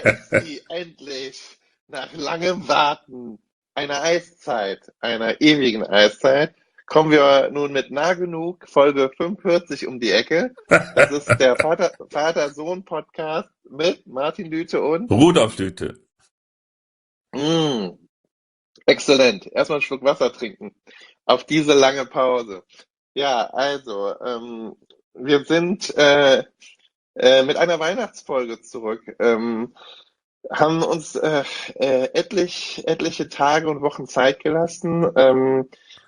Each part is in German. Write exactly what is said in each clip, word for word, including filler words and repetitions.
ist sie endlich nach langem Warten, einer Eiszeit, einer ewigen Eiszeit, kommen wir nun mit nah genug Folge fünfundvierzig um die Ecke. Das ist der Vater, Vater-Sohn-Podcast mit Martin Lüthe und Rudolf Lüthe. mm, exzellent. Erstmal einen Schluck Wasser trinken. Auf diese lange Pause. Ja, also, ähm, wir sind äh, äh, mit einer Weihnachtsfolge zurück. Ähm, haben uns äh, äh, etlich, etliche Tage und Wochen Zeit gelassen, ähm,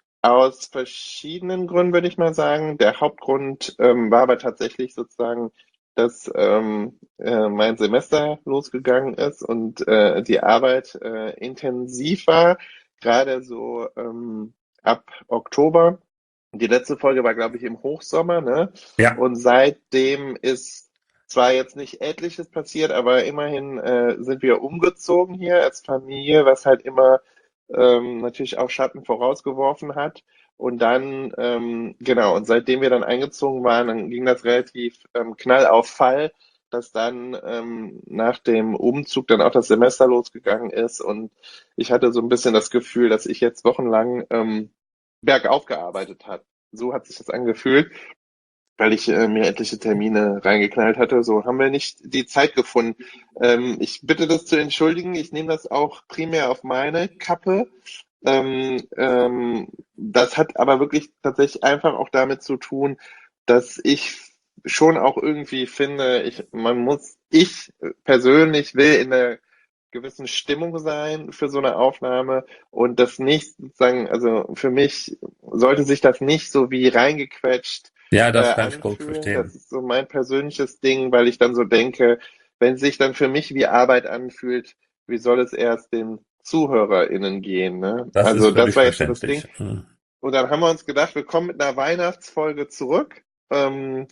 aus verschiedenen Gründen, würde ich mal sagen. Der Hauptgrund ähm, war aber tatsächlich sozusagen, dass ähm, äh, mein Semester losgegangen ist und äh, die Arbeit äh, intensiv war, gerade so ähm, ab Oktober. Die letzte Folge war, glaube ich, im Hochsommer, ne? Ja, Und seitdem ist zwar jetzt nicht etliches passiert, aber immerhin äh, sind wir umgezogen hier als Familie, was halt immer ähm, natürlich auch Schatten vorausgeworfen hat. Und dann, ähm, genau, und seitdem wir dann eingezogen waren, dann ging das relativ ähm, knall auf Fall, dass dann ähm, nach dem Umzug dann auch das Semester losgegangen ist. Und ich hatte so ein bisschen das Gefühl, dass ich jetzt wochenlang ähm, bergauf gearbeitet habe. So hat sich das angefühlt, weil ich äh, mir etliche Termine reingeknallt hatte. So haben wir nicht die Zeit gefunden. Ähm, ich bitte das zu entschuldigen. Ich nehme das auch primär auf meine Kappe. Ähm, ähm, das hat aber wirklich tatsächlich einfach auch damit zu tun, dass ich schon auch irgendwie finde, ich, man muss, ich persönlich will in einer gewissen Stimmung sein für so eine Aufnahme und das nicht sozusagen, also für mich sollte sich das nicht so wie reingequetscht ja, äh, das kann ich gut anfühlen. Das verstehen. ist so mein persönliches Ding, weil ich dann so denke, wenn es sich dann für mich wie Arbeit anfühlt, wie soll es erst den ZuhörerInnen gehen, ne? Das ist Also das völlig war jetzt so das Ding. verständlich. Hm. Und dann haben wir uns gedacht, wir kommen mit einer Weihnachtsfolge zurück. Ähm,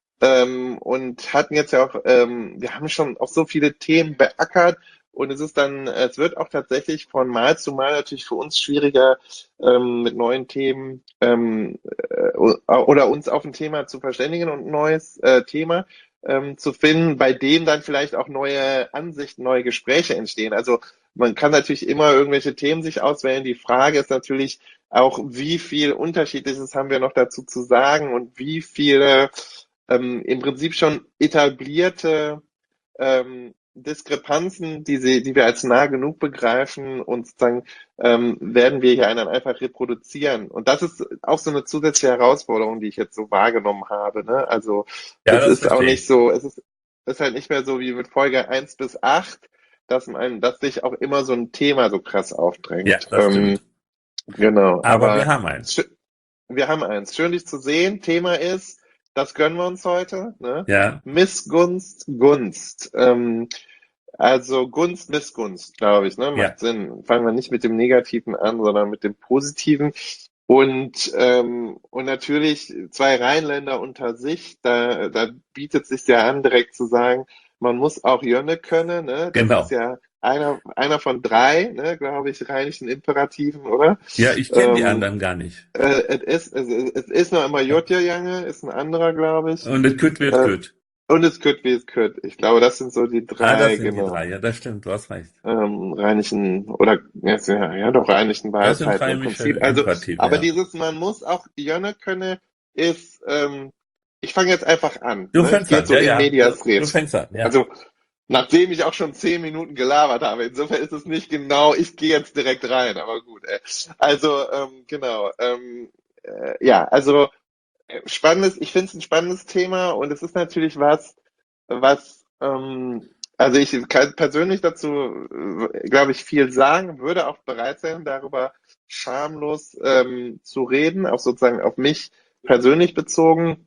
ähm, und hatten jetzt ja auch, ähm, wir haben schon auch so viele Themen beackert und es ist dann, es wird auch tatsächlich von Mal zu Mal natürlich für uns schwieriger, ähm, mit neuen Themen ähm, äh, oder uns auf ein Thema zu verständigen und ein neues äh, Thema ähm, zu finden, bei dem dann vielleicht auch neue Ansichten, neue Gespräche entstehen. Also man kann natürlich immer irgendwelche Themen sich auswählen. Die Frage ist natürlich auch, wie viel Unterschiedliches haben wir noch dazu zu sagen und wie viele ähm, im Prinzip schon etablierte ähm, Diskrepanzen, die, sie, die wir als nah genug begreifen und sozusagen ähm, werden wir hier dann einfach reproduzieren. Und das ist auch so eine zusätzliche Herausforderung, die ich jetzt so wahrgenommen habe. Ne? Also Ja, es das ist auch verstehe nicht ich. so, es ist, es ist halt nicht mehr so wie mit Folge eins bis acht, dass man, dass sich auch immer so ein Thema so krass Ja, aufdrängt. das Ähm, stimmt. genau, Aber wir aber haben eins. wir haben eins. Schön, dich zu sehen. Thema ist, das gönnen wir uns heute, ne? Ja, Missgunst, Gunst. Ähm, also Gunst, Missgunst, glaube ich, ne? ja. Macht Sinn. Fangen wir nicht mit dem Negativen an, sondern mit dem Positiven. Und, ähm, und natürlich zwei Rheinländer unter sich, da, da bietet sich ja an, direkt zu sagen, man muss auch Jönne können, ne? Das ist Genau. ja einer, einer von drei, ne, glaube ich, rheinischen Imperativen, oder? Ja, ich kenne die Ähm, anderen gar nicht. äh, es ist, es, ist- es ist noch immer Jotja-Jange, ist ein anderer, glaube ich. Und es kütt wird Äh, kütt. und es Kütt, wie es Kütt. Ich glaube, das sind so die Ah, das drei, sind die genau, drei. Ja, das stimmt. Du hast recht. ähm, rheinischen, oder, jetzt, ja, ja, doch, rheinischen Das sind Weisheiten im rheinische Prinzip. Also, Imperative, aber ja. dieses, man muss auch Jönne könne, ist, ähm, ich fange jetzt einfach an, Du ne? Ich fängst gehe jetzt an. so Ja, in ja. Du, medias du res. fängst an, ja. Also, nachdem ich auch schon zehn Minuten gelabert habe, insofern ist es nicht genau, ich gehe jetzt direkt rein, aber gut, ey. Also, ähm, genau, ähm, äh, ja, also, spannendes, ich finde es ein spannendes Thema und es ist natürlich was, was, ähm, also ich kann persönlich dazu, äh, glaube ich, viel sagen, würde auch bereit sein, darüber schamlos ähm, zu reden, auch sozusagen auf mich persönlich bezogen.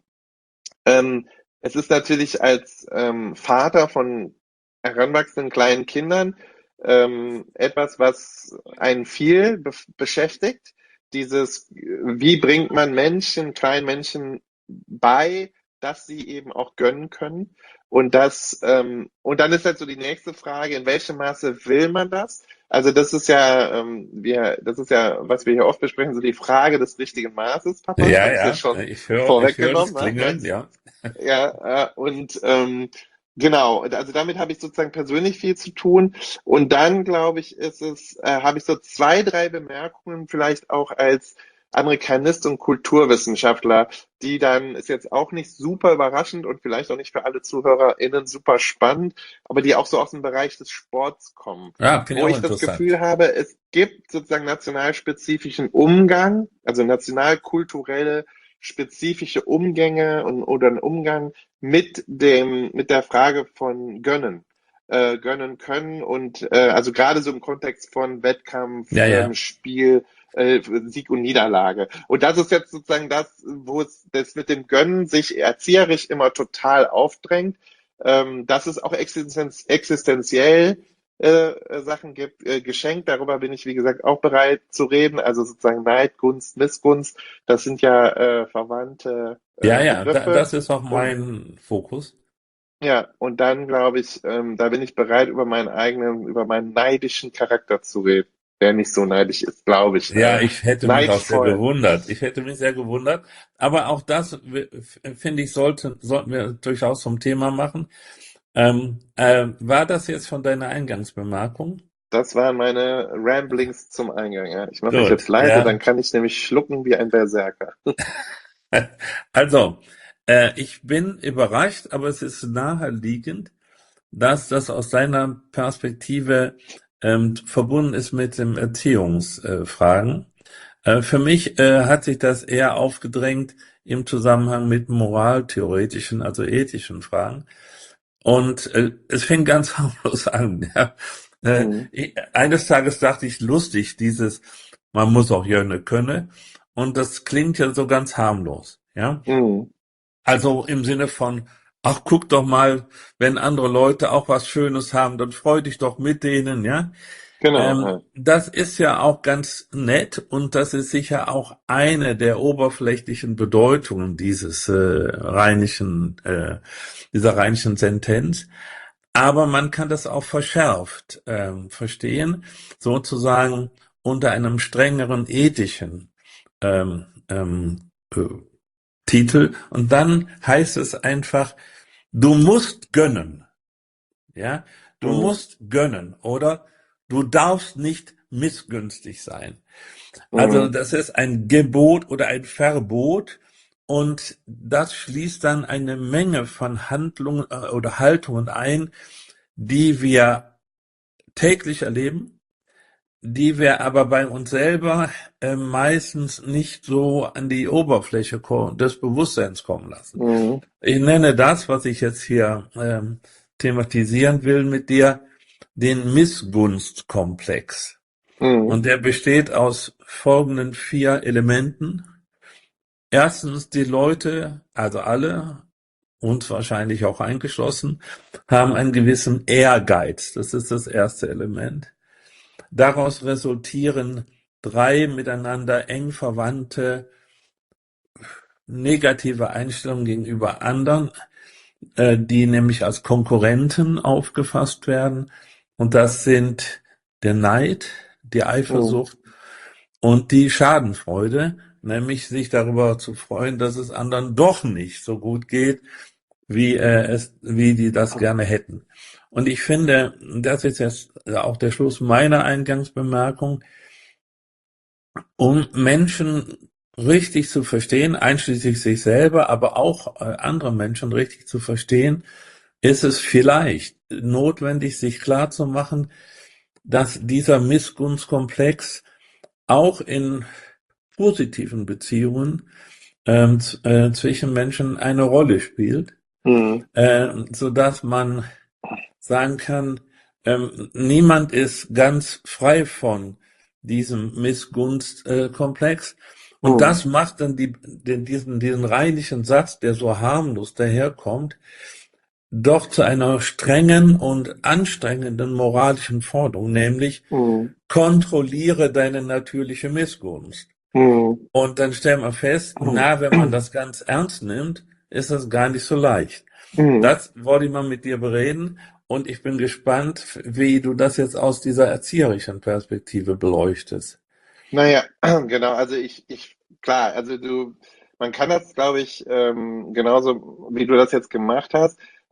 Ähm, es ist natürlich als ähm, Vater von heranwachsenden kleinen Kindern ähm, etwas, was einen viel be beschäftigt. Dieses, wie bringt man Menschen, kleinen Menschen bei, dass sie eben auch gönnen können? Und das, ähm, und dann ist halt so die nächste Frage, in welchem Maße will man das? Also das ist ja, ähm, wir, das ist ja, was wir hier oft besprechen, so die Frage des richtigen Maßes, Papa. Ja, Habe ich jetzt ja. schon Ich höre, ich höre das vorweggenommen, ne? Klingeln, Meinst, ja. ja, äh, und ähm, Genau, also damit habe ich sozusagen persönlich viel zu tun. Und dann, glaube ich, ist es, äh, habe ich so zwei, drei Bemerkungen vielleicht auch als Amerikanist und Kulturwissenschaftler, die dann, ist jetzt auch nicht super überraschend und vielleicht auch nicht für alle ZuhörerInnen super spannend, aber die auch so aus dem Bereich des Sports kommen, Ja, finde ich wo auch ich das Gefühl interessant. habe, es gibt sozusagen nationalspezifischen Umgang, also nationalkulturelle spezifische Umgänge und, oder einen Umgang mit dem, mit der Frage von Gönnen, äh, gönnen können und äh, also gerade so im Kontext von Wettkampf, Ja, ähm, ja. Spiel, äh, Sieg und Niederlage. Und das ist jetzt sozusagen das, wo es das mit dem Gönnen sich erzieherisch immer total aufdrängt, ähm, dass es auch existenz existenziell äh, Sachen gibt, äh, geschenkt. Darüber bin ich, wie gesagt, auch bereit zu reden. Also sozusagen Neid, Gunst, Missgunst, das sind ja äh, verwandte Ja, äh, ja, da, Begriffe. das ist auch Und mein Fokus. ja, und dann glaube ich, ähm, da bin ich bereit, über meinen eigenen, über meinen neidischen Charakter zu reden, der nicht so neidisch ist, glaube ich. Ja, Äh, ich hätte mich auch sehr neidvoll. gewundert. Ich hätte mich sehr gewundert. Aber auch das, w- f- finde ich, sollte, sollten wir durchaus zum Thema machen. Ähm, äh, war das jetzt von deiner Eingangsbemerkung? Das waren meine Ramblings zum Eingang. Ja. Ich mache mich jetzt Gut, leise, dann ja. kann ich nämlich schlucken wie ein Berserker. Also, äh, ich bin überrascht, aber es ist naheliegend, dass das aus deiner Perspektive ähm, verbunden ist mit den Erziehungsfragen. Äh, für mich äh, hat sich das eher aufgedrängt im Zusammenhang mit moraltheoretischen, also ethischen Fragen. Und äh, es fing ganz harmlos an. Ja. Äh, Mhm. ich, eines Tages dachte ich, lustig, dieses, man muss auch Jönne könne. Und das klingt ja so ganz harmlos. Ja. Mhm. Also im Sinne von, ach, guck doch mal, wenn andere Leute auch was Schönes haben, dann freu dich doch mit denen, ja. Genau. Ähm, Ja. das ist ja auch ganz nett und das ist sicher auch eine der oberflächlichen Bedeutungen dieses äh, rheinischen, äh, dieser rheinischen Sentenz. Aber man kann das auch verschärft ähm, verstehen, sozusagen unter einem strengeren ethischen ähm, ähm, äh, Titel. Und dann heißt es einfach, du musst gönnen. Ja, du Mhm. musst gönnen oder du darfst nicht missgünstig sein. Also Mhm. das ist ein Gebot oder ein Verbot und das schließt dann eine Menge von Handlungen äh, oder Haltungen ein, die wir täglich erleben, die wir aber bei uns selber äh, meistens nicht so an die Oberfläche des Bewusstseins kommen lassen. Mhm. Ich nenne das, was ich jetzt hier ähm, thematisieren will mit dir, den Missgunstkomplex. Mhm. Und der besteht aus folgenden vier Elementen. Erstens, die Leute, also alle, uns wahrscheinlich auch eingeschlossen, haben einen gewissen Ehrgeiz. Das ist das erste Element. Daraus resultieren drei miteinander eng verwandte negative Einstellungen gegenüber anderen, äh, die nämlich als Konkurrenten aufgefasst werden. Und das sind der Neid, die Mhm. Eifersucht und die Schadenfreude, nämlich sich darüber zu freuen, dass es anderen doch nicht so gut geht, wie äh, es, wie die das gerne hätten. Und ich finde, das ist jetzt auch der Schluss meiner Eingangsbemerkung, um Menschen richtig zu verstehen, einschließlich sich selber, aber auch äh, andere Menschen richtig zu verstehen, ist es vielleicht notwendig, sich klarzumachen, dass dieser Missgunstkomplex auch in positiven Beziehungen ähm, äh, zwischen Menschen eine Rolle spielt, Mhm. äh, so dass man sagen kann, ähm, niemand ist ganz frei von diesem Missgunstkomplex. Und Mhm. das macht dann die, den, diesen, diesen rheinischen Satz, der so harmlos daherkommt, doch zu einer strengen und anstrengenden moralischen Forderung, nämlich Mhm. kontrolliere deine natürliche Missgunst. Mhm. Und dann stellen wir fest, na, wenn man das ganz ernst nimmt, ist das gar nicht so leicht. Mhm. Das wollte ich mal mit dir bereden und ich bin gespannt, wie du das jetzt aus dieser erzieherischen Perspektive beleuchtest. Naja, genau, also ich, ich, klar, also du, man kann das, glaube ich, ähm, genauso wie du das jetzt gemacht hast.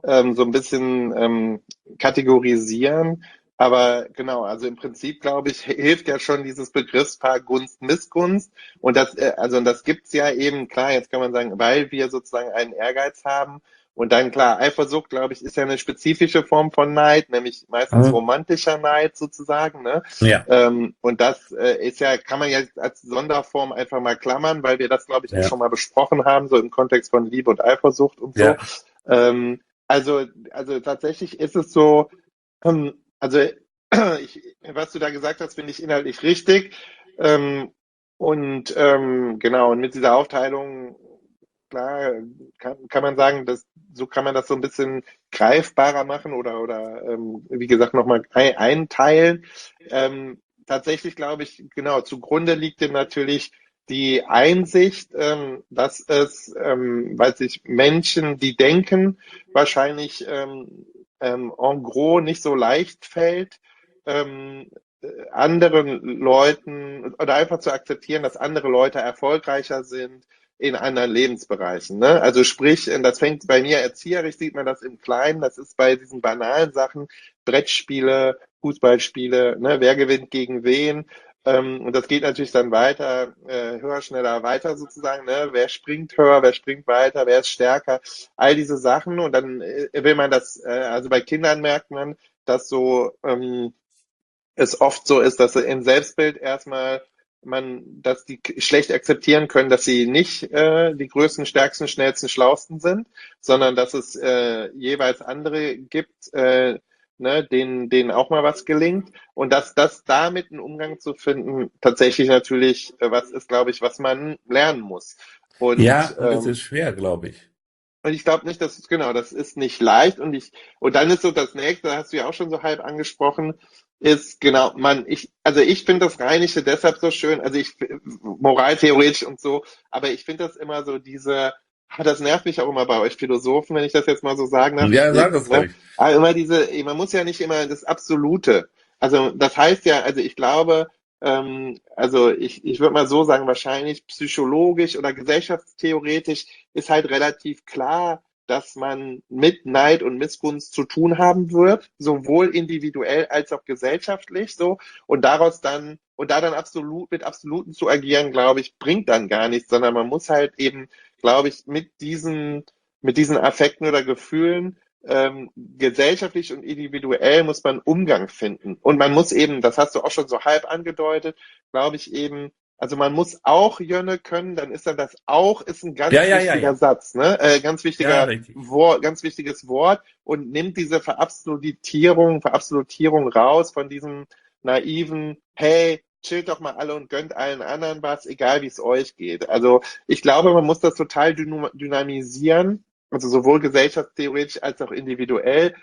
ähm, so ein bisschen ähm, kategorisieren. Aber genau, also im Prinzip, glaube ich, hilft ja schon dieses Begriffspaar Gunst, Missgunst. Und das, äh, also und das gibt's ja eben, klar, jetzt kann man sagen, weil wir sozusagen einen Ehrgeiz haben. Und dann klar, Eifersucht, glaube ich, ist ja eine spezifische Form von Neid, nämlich meistens Mhm. romantischer Neid sozusagen, ne? Ja, Ähm, und das äh, ist ja, kann man ja als Sonderform einfach mal klammern, weil wir das, glaube ich, auch ja, schon mal besprochen haben, so im Kontext von Liebe und Eifersucht und so. ja. Ähm, also, also tatsächlich ist es so, ähm, also ich, was du da gesagt hast, finde ich inhaltlich richtig. Ähm, und ähm, genau, und mit dieser Aufteilung, klar, kann, kann man sagen, dass so kann man das so ein bisschen greifbarer machen oder oder ähm, wie gesagt nochmal ein, einteilen. Ähm, tatsächlich glaube ich, genau, zugrunde liegt dem natürlich die Einsicht, ähm, dass es, ähm, weil sich Menschen, die denken, wahrscheinlich ähm, ähm, en gros nicht so leicht fällt, ähm, äh, anderen Leuten oder einfach zu akzeptieren, dass andere Leute erfolgreicher sind in anderen Lebensbereichen. Ne? Also sprich, das fängt bei mir erzieherisch, sieht man das im Kleinen, das ist bei diesen banalen Sachen, Brettspiele, Fußballspiele, ne? Wer gewinnt gegen wen. Ähm, und das geht natürlich dann weiter, äh, höher, schneller, weiter sozusagen. Ne? Wer springt höher, wer springt weiter, wer ist stärker, all diese Sachen. Und dann äh, will man das, äh, also bei Kindern merkt man, dass so ähm, es oft so ist, dass im Selbstbild erstmal man, dass die schlecht akzeptieren können, dass sie nicht äh, die größten, stärksten, schnellsten, schlausten sind, sondern dass es äh, jeweils andere gibt, äh, ne, denen, denen auch mal was gelingt. Und dass das damit einen Umgang zu finden, tatsächlich natürlich äh, was ist, glaube ich, was man lernen muss. Ja, Und und es ähm, ist schwer, glaube ich. und ich glaube nicht, dass es, genau, das ist nicht leicht. Und ich, und dann ist so das nächste, da hast du ja auch schon so halb angesprochen, ist genau, man, ich, also ich finde das Rheinische deshalb so schön, also ich, moraltheoretisch und so, aber ich finde das immer so diese, ah, das nervt mich auch immer bei euch Philosophen, wenn ich das jetzt mal so sagen darf, Ja, sag jetzt, es ne? ruhig. Aber immer diese, man muss ja nicht immer das Absolute. Also das heißt ja, also ich glaube, ähm, also ich, ich würde mal so sagen, wahrscheinlich psychologisch oder gesellschaftstheoretisch ist halt relativ klar, dass man mit Neid und Missgunst zu tun haben wird, sowohl individuell als auch gesellschaftlich so. Und daraus dann, und da dann absolut mit Absoluten zu agieren, glaube ich, bringt dann gar nichts, sondern man muss halt eben, glaube ich, mit diesen, mit diesen Affekten oder Gefühlen ähm, gesellschaftlich und individuell muss man Umgang finden. Und man muss eben, das hast du auch schon so halb angedeutet, glaube ich eben, also man muss auch Jönne können, dann ist dann das auch ist ein Ja, ganz ja, ja, wichtiger ja. Satz, ne? Äh, ganz Ja, wichtiger richtig. Wort, ganz wichtiges Wort und nimmt diese Verabsolutierung, Verabsolutierung raus von diesem naiven, hey, chillt doch mal alle und gönnt allen anderen was, egal wie es euch geht. Also ich glaube, man muss das total dynamisieren, also sowohl gesellschaftstheoretisch als auch individuell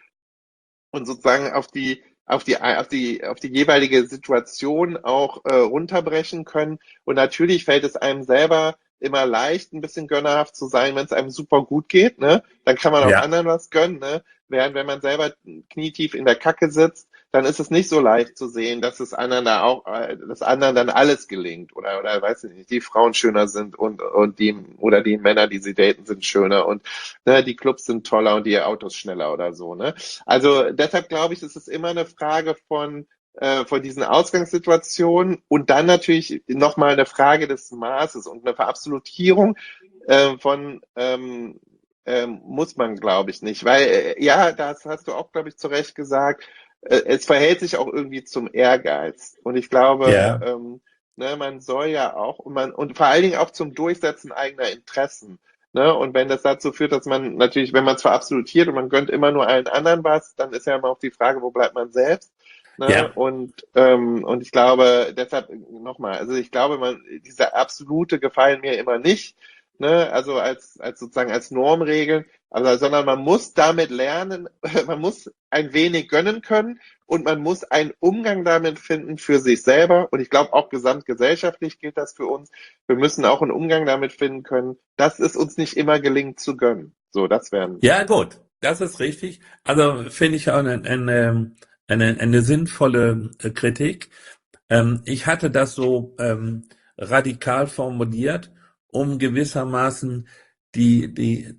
und sozusagen auf die auf die auf die auf die jeweilige Situation auch äh, runterbrechen können. Und natürlich fällt es einem selber immer leicht, ein bisschen gönnerhaft zu sein, wenn es einem super gut geht, ne? Dann kann man auch Ja. anderen was gönnen, ne? Während wenn man selber knietief in der Kacke sitzt, dann ist es nicht so leicht zu sehen, dass es anderen da auch, äh, dass anderen dann alles gelingt oder oder weiß ich nicht, die Frauen schöner sind und und die oder die Männer, die sie daten, sind schöner und ne, die Clubs sind toller und die Autos schneller oder so, ne? Also deshalb glaube ich, ist es immer eine Frage von, äh, von diesen Ausgangssituationen und dann natürlich nochmal eine Frage des Maßes und eine Verabsolutierung äh, von ähm, ähm, muss man, glaube ich, nicht. Weil, äh, ja, das hast du auch, glaube ich, zu Recht gesagt, äh, es verhält sich auch irgendwie zum Ehrgeiz. Und ich glaube, Ja. ähm, ne, man soll ja auch, und, man, und vor allen Dingen auch zum Durchsetzen eigener Interessen. Ne? Und wenn das dazu führt, dass man natürlich, wenn man es verabsolutiert und man gönnt immer nur allen anderen was, dann ist ja immer auch die Frage, wo bleibt man selbst? Ne? Ja. Und, ähm, und ich glaube, deshalb nochmal, also ich glaube, man, diese absolute gefallen mir immer nicht, ne? Also als, als sozusagen als Normregel, also, sondern man muss damit lernen, man muss ein wenig gönnen können und man muss einen Umgang damit finden für sich selber. Und ich glaube, auch gesamtgesellschaftlich gilt das für uns. Wir müssen auch einen Umgang damit finden können, dass es uns nicht immer gelingt zu gönnen. So, das wären. Ja, gut. Das ist richtig. Also finde ich auch eine, eine, eine, eine sinnvolle äh, Kritik. Ähm, ich hatte das so ähm, radikal formuliert, um gewissermaßen die, die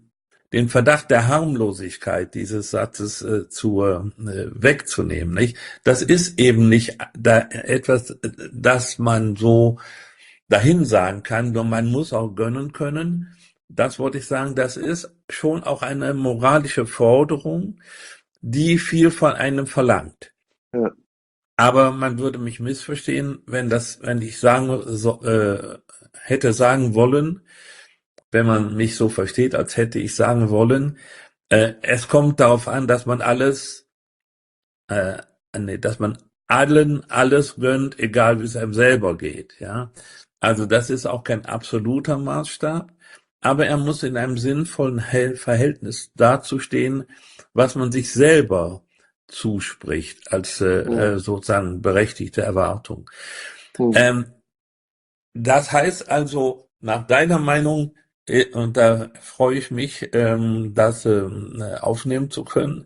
den Verdacht der Harmlosigkeit dieses Satzes äh, zu äh, wegzunehmen, nicht? Das ist eben nicht da etwas, das man so dahin sagen kann, sondern man muss auch gönnen können. Das wollte ich sagen, das ist schon auch eine moralische Forderung, die viel von einem verlangt. Ja. Aber man würde mich missverstehen, wenn das, wenn ich sagen so, äh, hätte sagen wollen, wenn man mich so versteht, als hätte ich sagen wollen, äh, es kommt darauf an, dass man alles, äh, nee, dass man allen alles gönnt, egal wie es einem selber geht, ja. Also das ist auch kein absoluter Maßstab, aber er muss in einem sinnvollen Hel- Verhältnis dazu stehen, was man sich selber zuspricht, als äh, Mhm. äh, sozusagen berechtigte Erwartung. Mhm. Ähm, das heißt also, nach deiner Meinung, äh, und da freue ich mich, ähm, das ähm, aufnehmen zu können,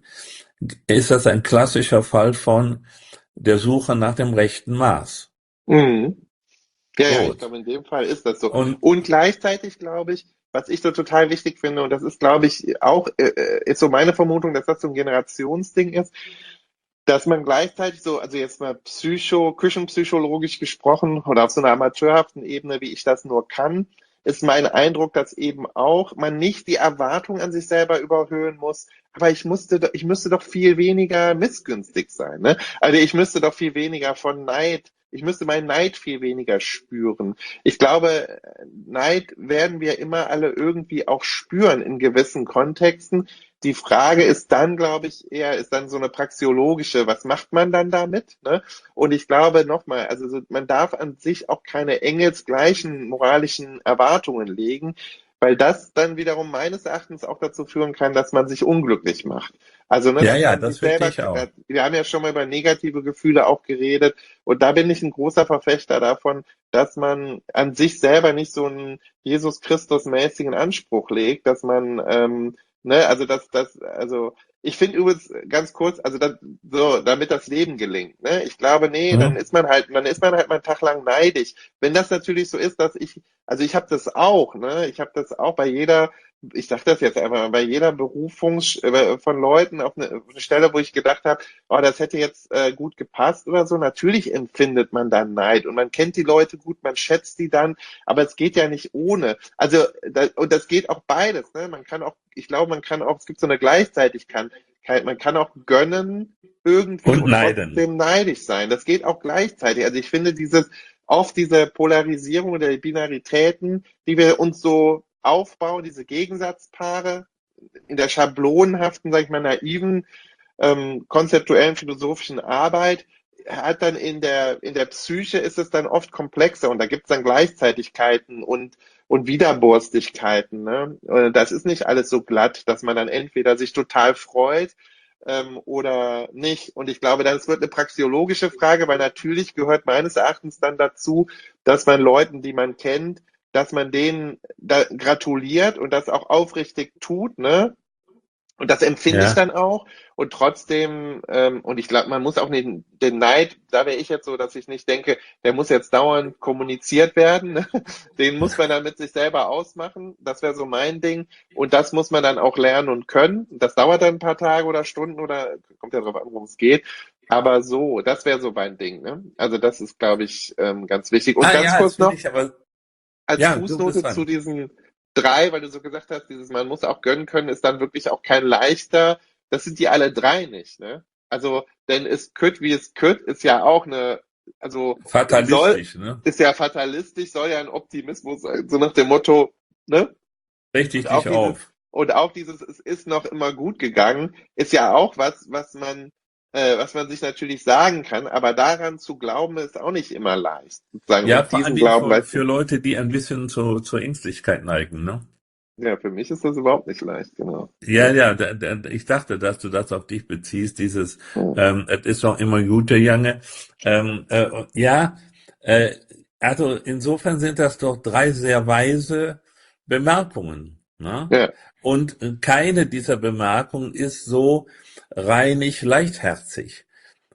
ist das ein klassischer Fall von der Suche nach dem rechten Maß. Mhm. Ja, ja, ich Gut. glaube, in dem Fall ist das so. Und Und gleichzeitig glaube ich, was ich so total wichtig finde, und das ist, glaube ich, auch, äh, äh, ist so meine Vermutung, dass das so ein Generationsding ist, dass man gleichzeitig so, also jetzt mal psycho, küchenpsychologisch gesprochen oder auf so einer amateurhaften Ebene, wie ich das nur kann, ist mein Eindruck, dass eben auch man nicht die Erwartung an sich selber überhöhen muss, aber ich musste, do- ich müsste doch viel weniger missgünstig sein, ne? Also ich müsste doch viel weniger von Neid, ich müsste meinen Neid viel weniger spüren. Ich glaube, Neid werden wir immer alle irgendwie auch spüren in gewissen Kontexten. Die Frage ist dann, glaube ich, eher, ist dann so eine praxeologische, was macht man dann damit? Ne? Und ich glaube nochmal, also so, man darf an sich auch keine engelsgleichen moralischen Erwartungen legen, weil das dann wiederum meines Erachtens auch dazu führen kann, dass man sich unglücklich macht. Also, ne, ja, dass ja, man sich das verstehe selber, ich auch. wir haben ja schon mal über negative Gefühle auch geredet, und da bin ich ein großer Verfechter davon, dass man an sich selber nicht so einen Jesus Christus-mäßigen Anspruch legt, dass man ähm, Ne, also das, das, also ich finde übrigens ganz kurz, also das, so, damit das Leben gelingt, ne? Ich glaube, nee, dann Hm? ist man halt, dann ist man halt mal einen Tag lang neidisch. Wenn das natürlich so ist, dass ich, also ich habe das auch, ne? Ich habe das auch bei jeder, ich sage das jetzt einfach mal, bei jeder Berufung äh, von Leuten auf eine, auf eine Stelle, wo ich gedacht habe, oh, das hätte jetzt äh, gut gepasst oder so. Natürlich empfindet man dann Neid und man kennt die Leute gut, man schätzt die dann, aber es geht ja nicht ohne. Also, da, und das geht auch beides, ne? Man kann auch, ich glaube, man kann auch, es gibt so eine Gleichzeitigkeit, man kann auch gönnen irgendwie Und und neiden. trotzdem neidisch sein. Das geht auch gleichzeitig. Also ich finde dieses, oft diese Polarisierung der Binaritäten, die wir uns so aufbauen, diese Gegensatzpaare in der schablonenhaften, sag ich mal, naiven, ähm, konzeptuellen philosophischen Arbeit, hat dann in der, in der Psyche ist es dann oft komplexer und da gibt es dann Gleichzeitigkeiten und, und Widerborstigkeiten. Ne? Äh, Das ist nicht alles so glatt, dass man dann entweder sich total freut ähm, oder nicht. Und ich glaube, dann es wird eine praxeologische Frage, weil natürlich gehört meines Erachtens dann dazu, dass man Leuten, die man kennt, dass man denen da gratuliert und das auch aufrichtig tut, ne? Und das empfinde ich Ja, dann auch. Und trotzdem, ähm, und ich glaube, man muss auch den, den Neid, da wäre ich jetzt so, dass ich nicht denke, der muss jetzt dauernd kommuniziert werden. Ne? Den muss man dann mit sich selber ausmachen. Das wäre so mein Ding. Und das muss man dann auch lernen und können. Das dauert dann ein paar Tage oder Stunden oder kommt ja darauf an, worum es geht. Aber so, das wäre so mein Ding. Ne? Also das ist, glaube ich, ähm, ganz wichtig. Und ah ganz ja, das kurz finde noch, ich aber, als ja, du bist Fußnote zu dran. diesen drei, weil du so gesagt hast, dieses man muss auch gönnen können, ist dann wirklich auch kein leichter. Das sind die alle drei nicht, ne? Also, denn es kütt wie es kütt ist ja auch eine, also soll, Fatalistisch, ne? ist ja fatalistisch, soll ja ein Optimismus sein, so nach dem Motto, ne? Richtig Und auch dich dieses, auf. und auch dieses, es ist noch immer gut gegangen, ist ja auch was, was man, äh, was man sich natürlich sagen kann, aber daran zu glauben, ist auch nicht immer leicht. Sozusagen Ja, mit vor allen diesem Dingen Glauben, für, weißt für du, Leute, die ein bisschen zu, zur Ängstlichkeit neigen, ne? ja, für mich ist das überhaupt nicht leicht, genau. Ja, Ja, ja, da, da, ich dachte, dass du das auf dich beziehst, dieses, ja, ähm, es ist doch immer gut, der Junge. Ähm, äh, und ja, äh, also insofern sind das doch drei sehr weise Bemerkungen, ne? ja, Und äh, keine dieser Bemerkungen ist so reinig leichtherzig.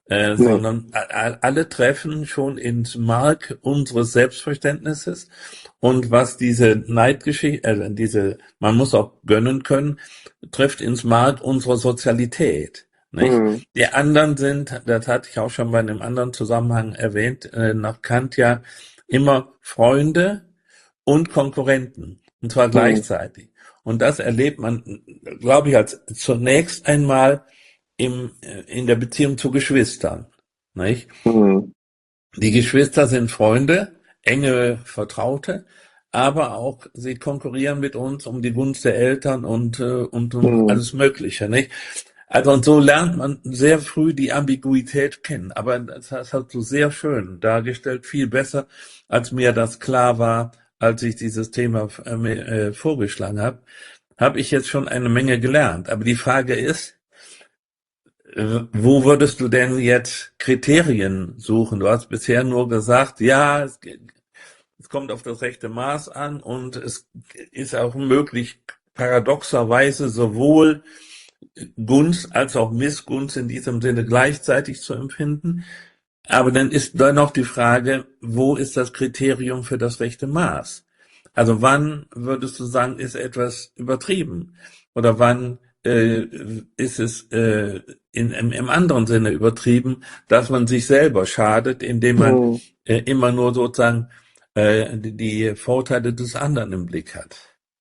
äh, Nee. sondern a- alle treffen schon ins Mark unseres Selbstverständnisses. Und was diese Neidgeschichte, äh, diese, man muss auch gönnen können, trifft ins Mark unserer Sozialität. Nicht? Mhm. Die anderen sind, das hatte ich auch schon bei einem anderen Zusammenhang erwähnt, äh, nach Kant ja immer Freunde und Konkurrenten. Und zwar Mhm. gleichzeitig. Und das erlebt man, glaube ich, als zunächst einmal im, äh, in der Beziehung zu Geschwistern. Nicht? Mhm. Die Geschwister sind Freunde, enge Vertraute, aber auch sie konkurrieren mit uns um die Gunst der Eltern und, äh, und um Mhm. alles Mögliche, nicht? Also und so lernt man sehr früh die Ambiguität kennen. Aber das hast du sehr schön dargestellt, viel besser, als mir das klar war, als ich dieses Thema äh, mir, äh, vorgeschlagen habe. Habe ich jetzt schon eine Menge gelernt. Aber die Frage ist, äh, wo würdest du denn jetzt Kriterien suchen? Du hast bisher nur gesagt, ja, es, es kommt auf das rechte Maß an und es ist auch möglich, paradoxerweise sowohl Gunst als auch Missgunst in diesem Sinne gleichzeitig zu empfinden. Aber dann ist da noch die Frage, wo ist das Kriterium für das rechte Maß? Also wann würdest du sagen, ist etwas übertrieben? Oder wann äh, ist es äh, in, im, im anderen Sinne übertrieben, dass man sich selber schadet, indem man Mhm. äh, immer nur sozusagen äh, die, die Vorteile des anderen im Blick hat?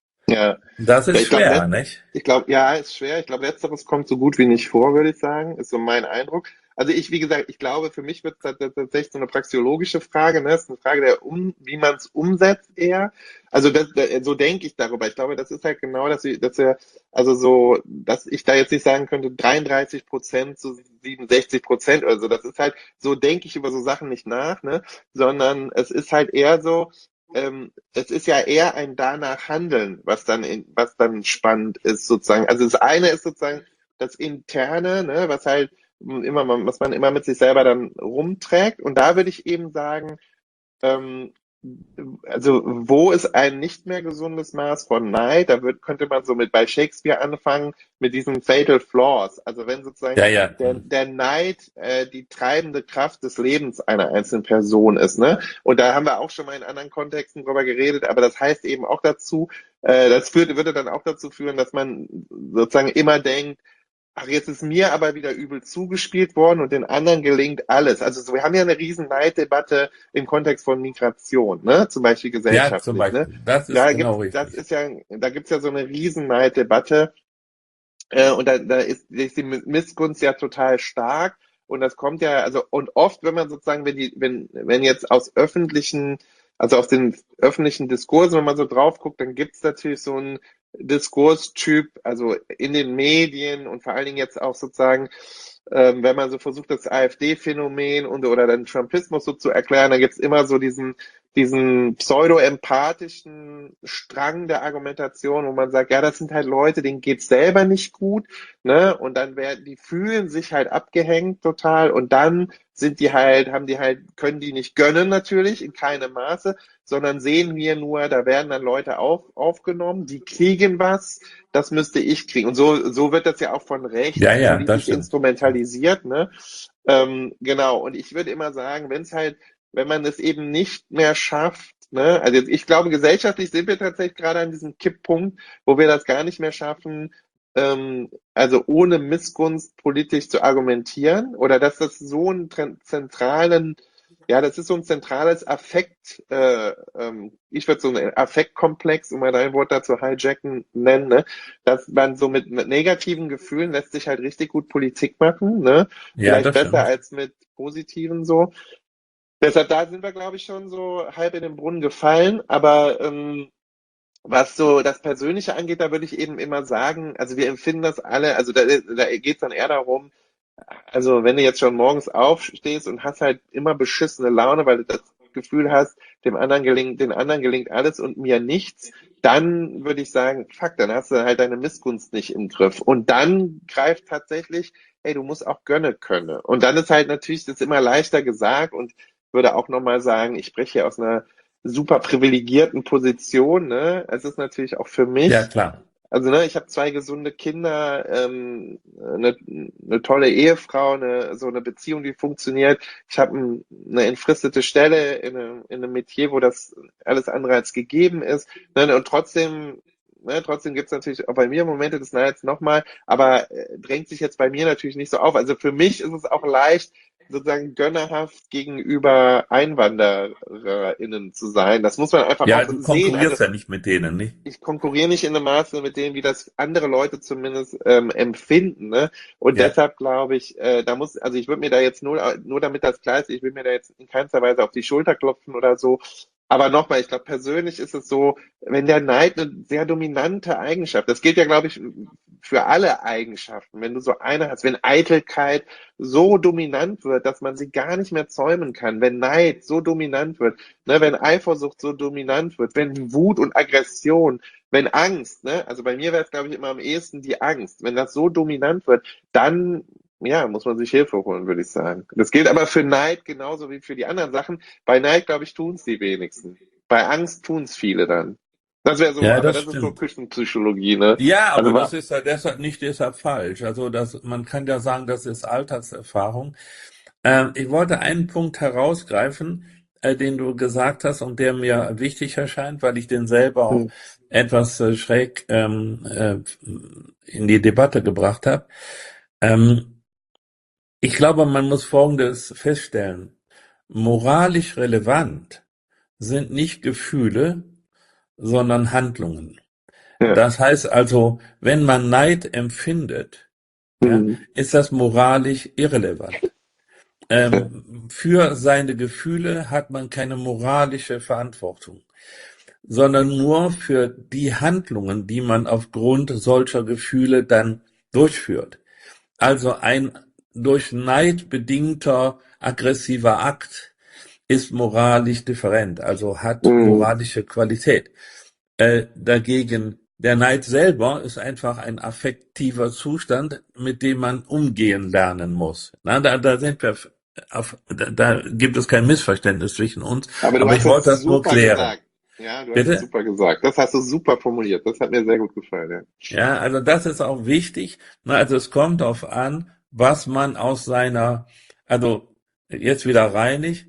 Ja. Das Ja, ist ich glaube, schwer, letzt, nicht? ich glaube, ja, ist schwer. Ich glaube, letzteres kommt so gut wie nicht vor, würde ich sagen. Ist so mein Eindruck. Also ich, wie gesagt, ich glaube, für mich wird es tatsächlich so eine praxeologische Frage, ne? Es ist eine Frage der um, wie man es umsetzt eher. Also das, da- so denke ich darüber. Ich glaube, das ist halt genau, dass wir, dass wir, also so, dass ich da jetzt nicht sagen könnte, dreiunddreißig Prozent zu siebenundsechzig Prozent oder so. Das ist halt, so denke ich über so Sachen nicht nach, ne? Sondern es ist halt eher so, ähm, es ist ja eher ein danach Handeln, was dann in, was dann spannend ist sozusagen. Also das eine ist sozusagen das Interne, ne, was halt immer man, was man immer mit sich selber dann rumträgt. Und da würde ich eben sagen, ähm, also wo ist ein nicht mehr gesundes Maß von Neid? Da wird, könnte man so mit bei Shakespeare anfangen mit diesen Fatal Flaws. Also wenn sozusagen Ja, ja. der, der Neid äh, die treibende Kraft des Lebens einer einzelnen Person ist, ne? Und da haben wir auch schon mal in anderen Kontexten drüber geredet, aber das heißt eben auch dazu, äh, das führt, würde dann auch dazu führen, dass man sozusagen immer denkt, ach, jetzt ist mir aber wieder übel zugespielt worden und den anderen gelingt alles. Also so, wir haben ja eine riesen Neiddebatte im Kontext von Migration, ne? Zum Beispiel Ja, zum gesellschaftlich, ne? Beispiel. Das ist Da genau gibt's, das richtig. ist ja, da gibt's ja so eine riesen Neiddebatte, äh, und da, da ist, ist die Missgunst ja total stark. Und das kommt ja, also, und oft, wenn man sozusagen, wenn die, wenn, wenn jetzt aus öffentlichen, also aus den öffentlichen Diskursen, wenn man so drauf guckt, dann gibt's natürlich so einen Diskurstyp, also in den Medien und vor allen Dingen jetzt auch sozusagen, ähm, wenn man so versucht, das AfD-Phänomen und oder den Trumpismus so zu erklären, dann gibt's immer so diesen, diesen pseudo-empathischen Strang der Argumentation, wo man sagt, ja, das sind halt Leute, denen geht's selber nicht gut, ne? Und dann werden, die fühlen sich halt abgehängt total und dann sind die halt, haben die halt, können die nicht gönnen natürlich, in keinem Maße, sondern sehen wir nur, da werden dann Leute auf, aufgenommen, die kriegen was, das müsste ich kriegen. Und so, so wird das ja auch von Ja, rechts ja, das politisch stimmt. instrumentalisiert, ne? Ähm, genau. Und ich würde immer sagen, wenn es halt, wenn man es eben nicht mehr schafft, ne, also jetzt, ich glaube, gesellschaftlich sind wir tatsächlich gerade an diesem Kipppunkt, wo wir das gar nicht mehr schaffen, ähm, also ohne Missgunst politisch zu argumentieren oder dass das so einen zentralen, ja, das ist so ein zentrales Affekt, äh, ähm, ich würde so einen Affektkomplex, um mal dein Wort dazu hijacken, nennen, ne, dass man so mit, mit negativen Gefühlen lässt sich halt richtig gut Politik machen, ne, Ja, vielleicht das besser stimmt. als mit positiven so. Deshalb, da sind wir, glaube ich, schon so halb in den Brunnen gefallen. Aber ähm, was so das Persönliche angeht, da würde ich eben immer sagen, also wir empfinden das alle, also da, da geht es dann eher darum, also wenn du jetzt schon morgens aufstehst und hast halt immer beschissene Laune, weil du das Gefühl hast, dem anderen gelingt, den anderen gelingt alles und mir nichts, dann würde ich sagen, fuck, dann hast du halt deine Missgunst nicht im Griff. Und dann greift tatsächlich, hey, du musst auch gönnen können. Und dann ist halt natürlich, das ist immer leichter gesagt und würde auch nochmal sagen, ich spreche hier aus einer super privilegierten Position, ne? Es ist natürlich auch für Ja, mich klar. Also ne, ich habe zwei gesunde Kinder, ähm, eine, eine tolle Ehefrau, eine, so eine Beziehung, die funktioniert. Ich habe ein, eine entfristete Stelle in einem, in einem Metier, wo das alles andere als gegeben ist. Ne, und trotzdem, ne, trotzdem gibt's natürlich auch bei mir Momente des Neids nochmal, aber äh, drängt sich jetzt bei mir natürlich nicht so auf. Also für mich ist es auch leicht, sozusagen gönnerhaft gegenüber EinwandererInnen zu sein. Das muss man einfach Ja, auch du sehen. Also konkurrierst ja nicht mit denen, nicht? ich konkurriere nicht in dem Maße mit dem, wie das andere Leute zumindest ähm, empfinden, ne? Und Ja. deshalb glaube ich, äh, da muss, also ich würde mir da jetzt nur, nur damit das klar ist, ich will mir da jetzt in keinster Weise auf die Schulter klopfen oder so. Aber nochmal, ich glaube, persönlich ist es so, wenn der Neid eine sehr dominante Eigenschaft, das gilt ja, glaube ich, für alle Eigenschaften, wenn du so eine hast, wenn Eitelkeit so dominant wird, dass man sie gar nicht mehr zäumen kann, wenn Neid so dominant wird, ne, wenn Eifersucht so dominant wird, wenn Wut und Aggression, wenn Angst, ne, also bei mir wäre es, glaube ich, immer am ehesten die Angst, wenn das so dominant wird, dann ja, muss man sich Hilfe holen, würde ich sagen. Das gilt aber für Neid genauso wie für die anderen Sachen. Bei Neid, glaube ich, tun es die wenigsten. Bei Angst tun es viele dann. Das wäre so, Ja, aber das das ist so stimmt. Küchenpsychologie, ne? Ja, Also aber das wa- ist ja deshalb nicht deshalb falsch. Also das, man kann ja sagen, das ist Alltagserfahrung. Ähm, ich wollte einen Punkt herausgreifen, äh, den du gesagt hast und der mir wichtig erscheint, weil ich den selber auch hm, etwas äh, schräg ähm, äh, in die Debatte gebracht habe. Ähm, ich glaube, man muss Folgendes feststellen. Moralisch relevant sind nicht Gefühle, sondern Handlungen. ja, Das heißt also, wenn man Neid empfindet, ja, hm, ist das moralisch irrelevant. ja, Ähm, für seine Gefühle hat man keine moralische Verantwortung, sondern nur für die Handlungen, die man aufgrund solcher Gefühle dann durchführt. Also ein durch Neid bedingter aggressiver Akt ist moralisch different, also hat hm, moralische Qualität. Äh, dagegen, der Neid selber ist einfach ein affektiver Zustand, mit dem man umgehen lernen muss. Na, da, da sind wir auf, da, da gibt es kein Missverständnis zwischen uns, aber du aber ich hast das wollte das nur super klären. gesagt. Ja, du hast das Bitte? super gesagt. Das hast du super formuliert. Das hat mir sehr gut gefallen, ja. Ja, also das ist auch wichtig. Na, also es kommt darauf an, was man aus seiner, also jetzt wieder reinig,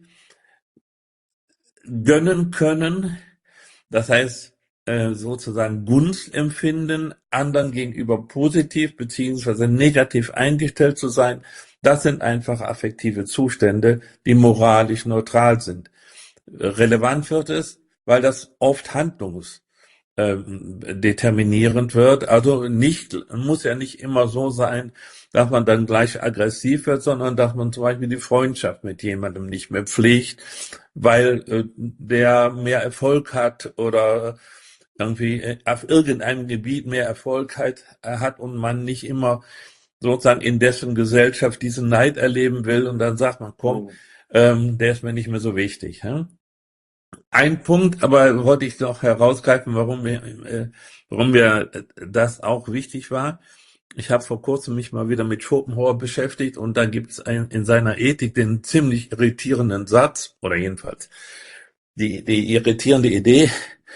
gönnen können. Das heißt, äh, sozusagen Gunst empfinden, anderen gegenüber positiv beziehungsweise negativ eingestellt zu sein. Das sind einfach affektive Zustände, die moralisch neutral sind. Relevant wird es, weil das oft handlungs ähm, determinierend wird. Also nicht, muss ja nicht immer so sein, dass man dann gleich aggressiv wird, sondern dass man zum Beispiel die Freundschaft mit jemandem nicht mehr pflegt, weil äh, der mehr Erfolg hat oder irgendwie äh, auf irgendeinem Gebiet mehr Erfolg hat, äh, hat und man nicht immer sozusagen in dessen Gesellschaft diesen Neid erleben will und dann sagt man, komm, Hm, ähm, der ist mir nicht mehr so wichtig. Hm? Ein Punkt, aber wollte ich noch herausgreifen, warum wir, äh, warum wir äh, das auch wichtig war. Ich habe vor kurzem mich mal wieder mit Schopenhauer beschäftigt und da gibt es in seiner Ethik den ziemlich irritierenden Satz, oder jedenfalls die, die irritierende Idee,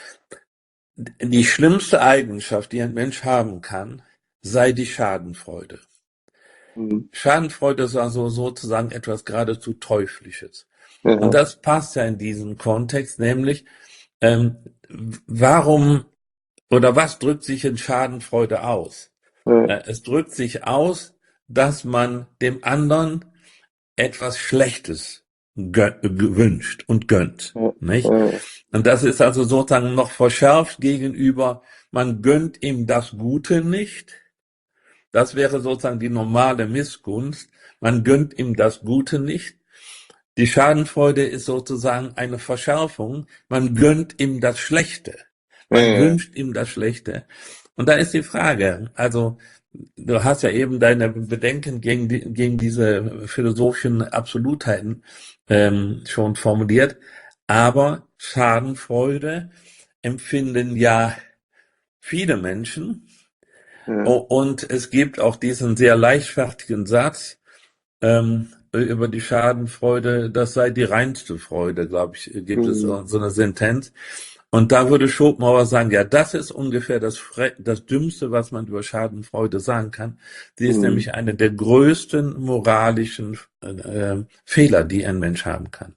die schlimmste Eigenschaft, die ein Mensch haben kann, sei die Schadenfreude. hm, Schadenfreude ist also sozusagen etwas geradezu Teuflisches. Und ja, das passt ja in diesen Kontext, nämlich ähm, warum oder was drückt sich in Schadenfreude aus? ja, Äh, es drückt sich aus, dass man dem anderen etwas Schlechtes gö- gewünscht und gönnt, ja, nicht? ja, Und das ist also sozusagen noch verschärft gegenüber, man gönnt ihm das Gute nicht. Das wäre sozusagen die normale Missgunst. Man gönnt ihm das Gute nicht. Die Schadenfreude ist sozusagen eine Verschärfung. Man gönnt ihm das Schlechte. ja, Man ja, wünscht ihm das Schlechte. Und da ist die Frage, also du hast ja eben deine Bedenken gegen, die, gegen diese philosophischen Absolutheiten ähm, schon formuliert, aber Schadenfreude empfinden ja viele Menschen. ja, Oh, und es gibt auch diesen sehr leichtfertigen Satz, ähm, über die Schadenfreude, das sei die reinste Freude, glaube ich, gibt es hm, so so eine Sentenz. Und da würde Schopenhauer sagen, ja, das ist ungefähr das, Fre das Dümmste, was man über Schadenfreude sagen kann. Sie ist Mhm. nämlich eine der größten moralischen äh, Fehler, die ein Mensch haben kann.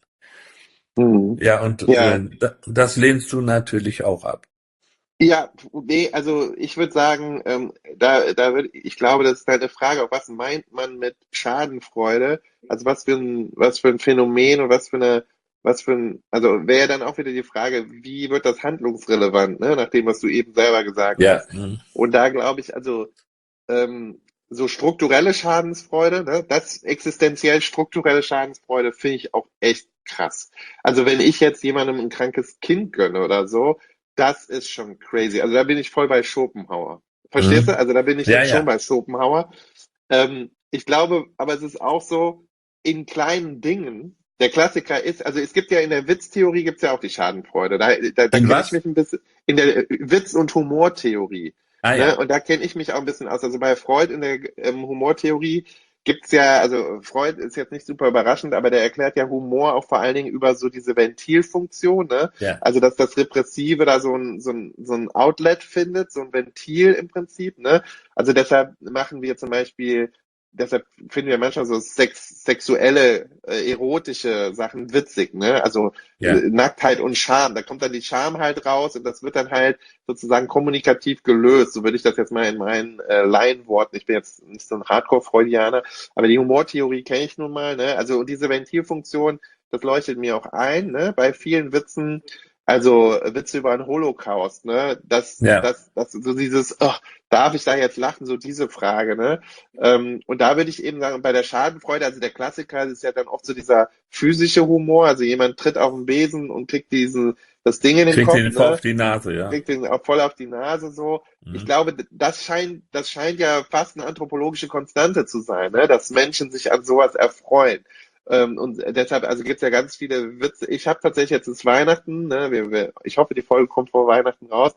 Mhm. Ja, und Ja, äh, da- das lehnst du natürlich auch ab. ja, nee, also ich würde sagen, ähm, da, da würd, ich glaube, das ist halt eine Frage, auf was meint man mit Schadenfreude? Also was für ein, was für ein Phänomen und was für eine, was für ein, also wäre dann auch wieder die Frage, wie wird das handlungsrelevant, ne, nach dem, was du eben selber gesagt Ja, hast. mm, Und da glaube ich, also ähm, so strukturelle Schadensfreude, ne, das existenziell strukturelle Schadensfreude finde ich auch echt krass. Also wenn ich jetzt jemandem ein krankes Kind gönne oder so, das ist schon crazy. Also da bin ich voll bei Schopenhauer. Verstehst du? mm. Also da bin ich Ja, dann schon ja. bei Schopenhauer. Ähm, ich glaube, aber es ist auch so, in kleinen Dingen, der Klassiker ist, also es gibt ja in der Witztheorie gibt es ja auch die Schadenfreude. Da, da, da In kenne ich was? mich ein bisschen, in der Witz- und Humortheorie. Ah Ne? ja, Und da kenne ich mich auch ein bisschen aus. Also bei Freud in der ähm, Humortheorie gibt's ja, also Freud ist jetzt nicht super überraschend, aber der erklärt ja Humor auch vor allen Dingen über so diese Ventilfunktion, ne? ja. Also dass das Repressive da so ein, so ein, so ein Outlet findet, so ein Ventil im Prinzip, ne? Also deshalb machen wir zum Beispiel, deshalb finden wir manchmal so sex, sexuelle, äh, erotische Sachen witzig, ne? Also Ja, äh, Nacktheit und Scham, da kommt dann die Scham halt raus und das wird dann halt sozusagen kommunikativ gelöst. So würde ich das jetzt mal in meinen äh, Laienworten, ich bin jetzt nicht so ein Hardcore-Freudianer, aber die Humortheorie kenne ich nun mal, ne? Also und diese Ventilfunktion, das leuchtet mir auch ein, ne? Bei vielen Witzen, also Witze über den Holocaust, ne? Das, ja. das, das, so dieses, oh, darf ich da jetzt lachen, so diese Frage, ne? Ähm, und da würde ich eben sagen, bei der Schadenfreude, also der Klassiker ist ja dann oft so dieser physische Humor, also jemand tritt auf den Besen und kriegt diesen, das Ding in den Kriegt Kopf, den vor ne? auf die Nase, ja. Kriegt den auch voll auf die Nase so. Ich Mhm. glaube, das scheint, das scheint ja fast eine anthropologische Konstante zu sein, ne? Dass Menschen sich an sowas erfreuen. Ähm, und deshalb, also gibt's ja ganz viele Witze. Ich habe tatsächlich jetzt ist Weihnachten, ne? Wir, wir, ich hoffe, die Folge kommt vor Weihnachten raus.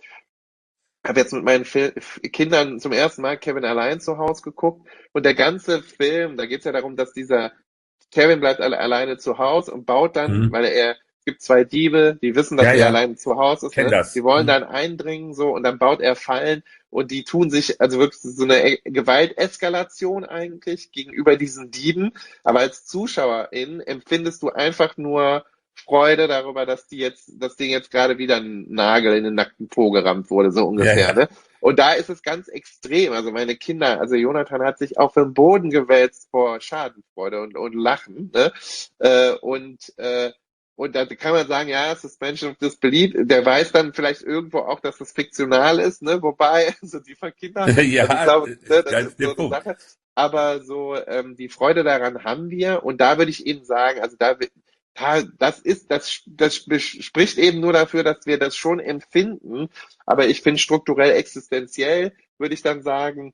Habe jetzt mit meinen Fil Kindern zum ersten Mal Kevin allein zu Hause geguckt. Und der ganze Film, da geht's ja darum, dass dieser Kevin bleibt alle, alleine zu Hause und baut dann, Mhm. weil er, es gibt zwei Diebe, die wissen, Ja, dass er ja. alleine zu Hause ist, Kenn ne? Die das. wollen Mhm. dann eindringen, so, und dann baut er Fallen und die tun sich, also wirklich so eine E- Gewalteskalation eigentlich gegenüber diesen Dieben. Aber als Zuschauerin empfindest du einfach nur Freude darüber, dass die jetzt, dass denen jetzt gerade wieder ein Nagel in den nackten Po gerammt wurde, so Ja, ungefähr, ja. ne? Und da ist es ganz extrem. Also meine Kinder, also Jonathan hat sich auf den Boden gewälzt vor Schadenfreude und, und Lachen. Ne? Äh, und, äh, und da kann man sagen, ja, Suspension of Disbelief, der weiß dann vielleicht irgendwo auch, dass das fiktional ist, ne? Wobei, so die von Kindern, also ich Ja, glaube, ne, das das ist ist der so eine Punkt. Sache. Aber so ähm, die Freude daran haben wir. Und da würde ich eben sagen, also da, da das ist, das, das spricht eben nur dafür, dass wir das schon empfinden. Aber ich finde strukturell existenziell, würde ich dann sagen,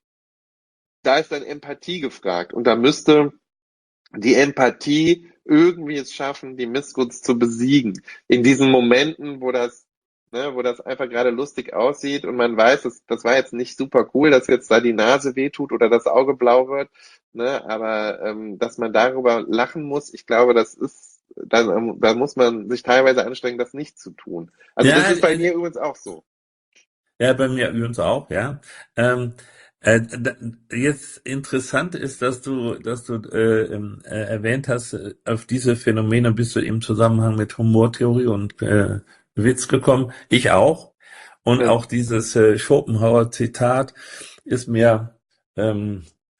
da ist dann Empathie gefragt. Und da müsste die Empathie irgendwie es schaffen, die Missgunst zu besiegen. In diesen Momenten, wo das, ne, wo das einfach gerade lustig aussieht und man weiß, das, das war jetzt nicht super cool, dass jetzt da die Nase wehtut oder das Auge blau wird, ne, aber ähm, dass man darüber lachen muss, ich glaube, das ist, da, da muss man sich teilweise anstrengen, das nicht zu tun. Also das Ja, ist bei äh, mir übrigens auch so. ja, bei mir übrigens auch, ja. Ähm, äh, da, jetzt interessant ist, dass du, dass du äh, ähm, äh, erwähnt hast, äh, auf diese Phänomene bist du im Zusammenhang mit Humortheorie und äh, Witz gekommen. Ich auch. Und Ja. auch dieses äh, Schopenhauer Zitat ist mir ähm,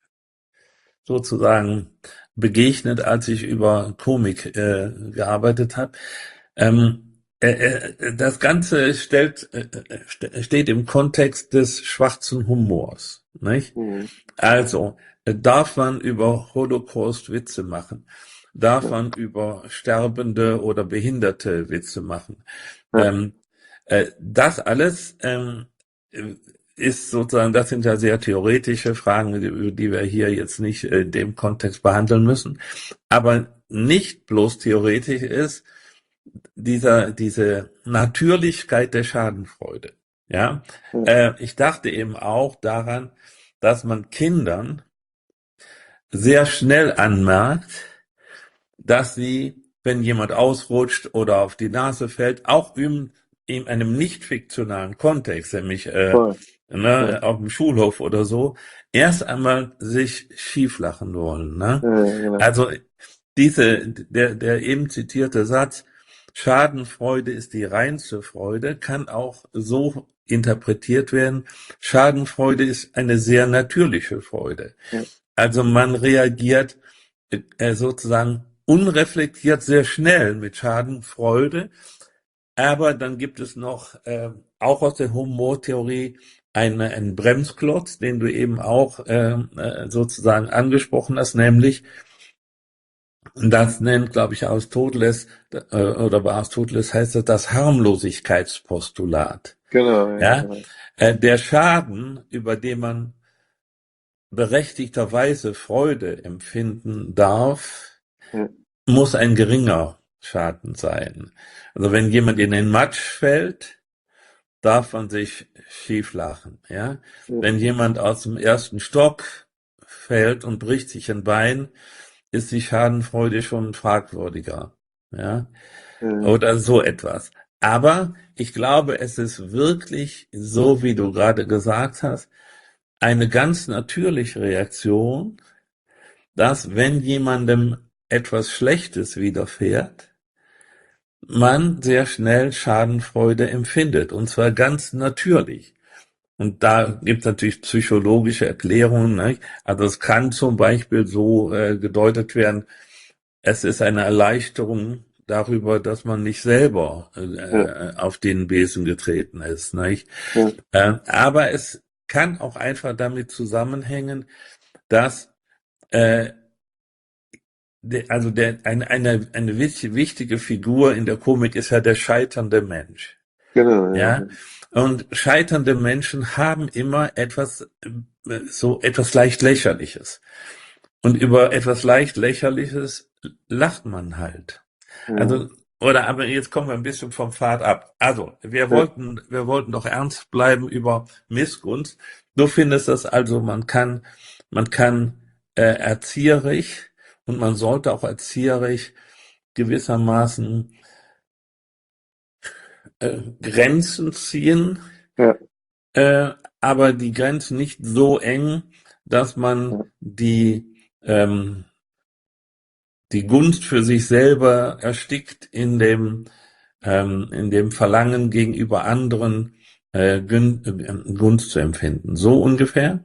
sozusagen begegnet, als ich über Komik äh, gearbeitet habe. Ähm, äh, äh, das Ganze stellt, äh, äh, st- steht im Kontext des schwarzen Humors, nicht? Mhm. Also, äh, darf man über Holocaust Witze machen? Darf Ja. man über Sterbende oder Behinderte Witze machen? Ja. Ähm, äh, das alles ähm, äh, ist sozusagen, das sind ja sehr theoretische Fragen, die, die wir hier jetzt nicht äh, in dem Kontext behandeln müssen. Aber nicht bloß theoretisch ist dieser, diese Natürlichkeit der Schadenfreude. Ja, Ja. äh, ich dachte eben auch daran, dass man Kindern sehr schnell anmerkt, dass sie, wenn jemand ausrutscht oder auf die Nase fällt, auch üben, in einem nicht fiktionalen Kontext, nämlich äh, voll. Ja, ne, auf dem Schulhof oder so, erst einmal sich schief lachen wollen. Ne? ja, genau. Also diese, der, der eben zitierte Satz, Schadenfreude ist die reinste Freude, kann auch so interpretiert werden. Schadenfreude ist eine sehr natürliche Freude. Ja, Also man reagiert äh, sozusagen unreflektiert sehr schnell mit Schadenfreude, aber dann gibt es noch, äh, auch aus der Humortheorie, einen, einen Bremsklotz, den du eben auch ähm, äh, sozusagen angesprochen hast, nämlich, das nennt, glaube ich, Aristoteles, äh, oder bei Aristoteles heißt das das Harmlosigkeitspostulat. genau, ja, Ja, genau. äh, der Schaden, über den man berechtigterweise Freude empfinden darf, Ja, muss ein geringer Schaden sein. Also wenn jemand in den Matsch fällt, darf man sich schief lachen, ja. ja, Wenn jemand aus dem ersten Stock fällt und bricht sich ein Bein, ist die Schadenfreude schon fragwürdiger, ja. ja, Oder so etwas. Aber ich glaube, es ist wirklich so, wie du gerade gesagt hast, eine ganz natürliche Reaktion, dass wenn jemandem etwas Schlechtes widerfährt, man sehr schnell Schadenfreude empfindet, und zwar ganz natürlich. Und da gibt es natürlich psychologische Erklärungen. Nicht? Also es kann zum Beispiel so äh, gedeutet werden, es ist eine Erleichterung darüber, dass man nicht selber ja, äh, auf den Besen getreten ist. Nicht? ja, Äh, aber es kann auch einfach damit zusammenhängen, dass äh, der, also der, eine, eine, eine wichtige Figur in der Komik ist ja der scheiternde Mensch. genau, Ja, ja, und scheiternde Menschen haben immer etwas, äh, so etwas leicht Lächerliches. Und über etwas leicht Lächerliches lacht man halt. ja, Also, oder, aber jetzt kommen wir ein bisschen vom Pfad ab. Also, wir ja, wollten, wir wollten doch ernst bleiben über Missgunst. Du findest das also, man kann, man kann äh, erzieherisch und man sollte auch erzieherisch gewissermaßen äh, Grenzen ziehen, ja, äh, aber die Grenzen nicht so eng, dass man ja. die, ähm, die Gunst für sich selber erstickt in dem, ähm, in dem Verlangen gegenüber anderen äh, Gün äh, Gunst zu empfinden. So ungefähr?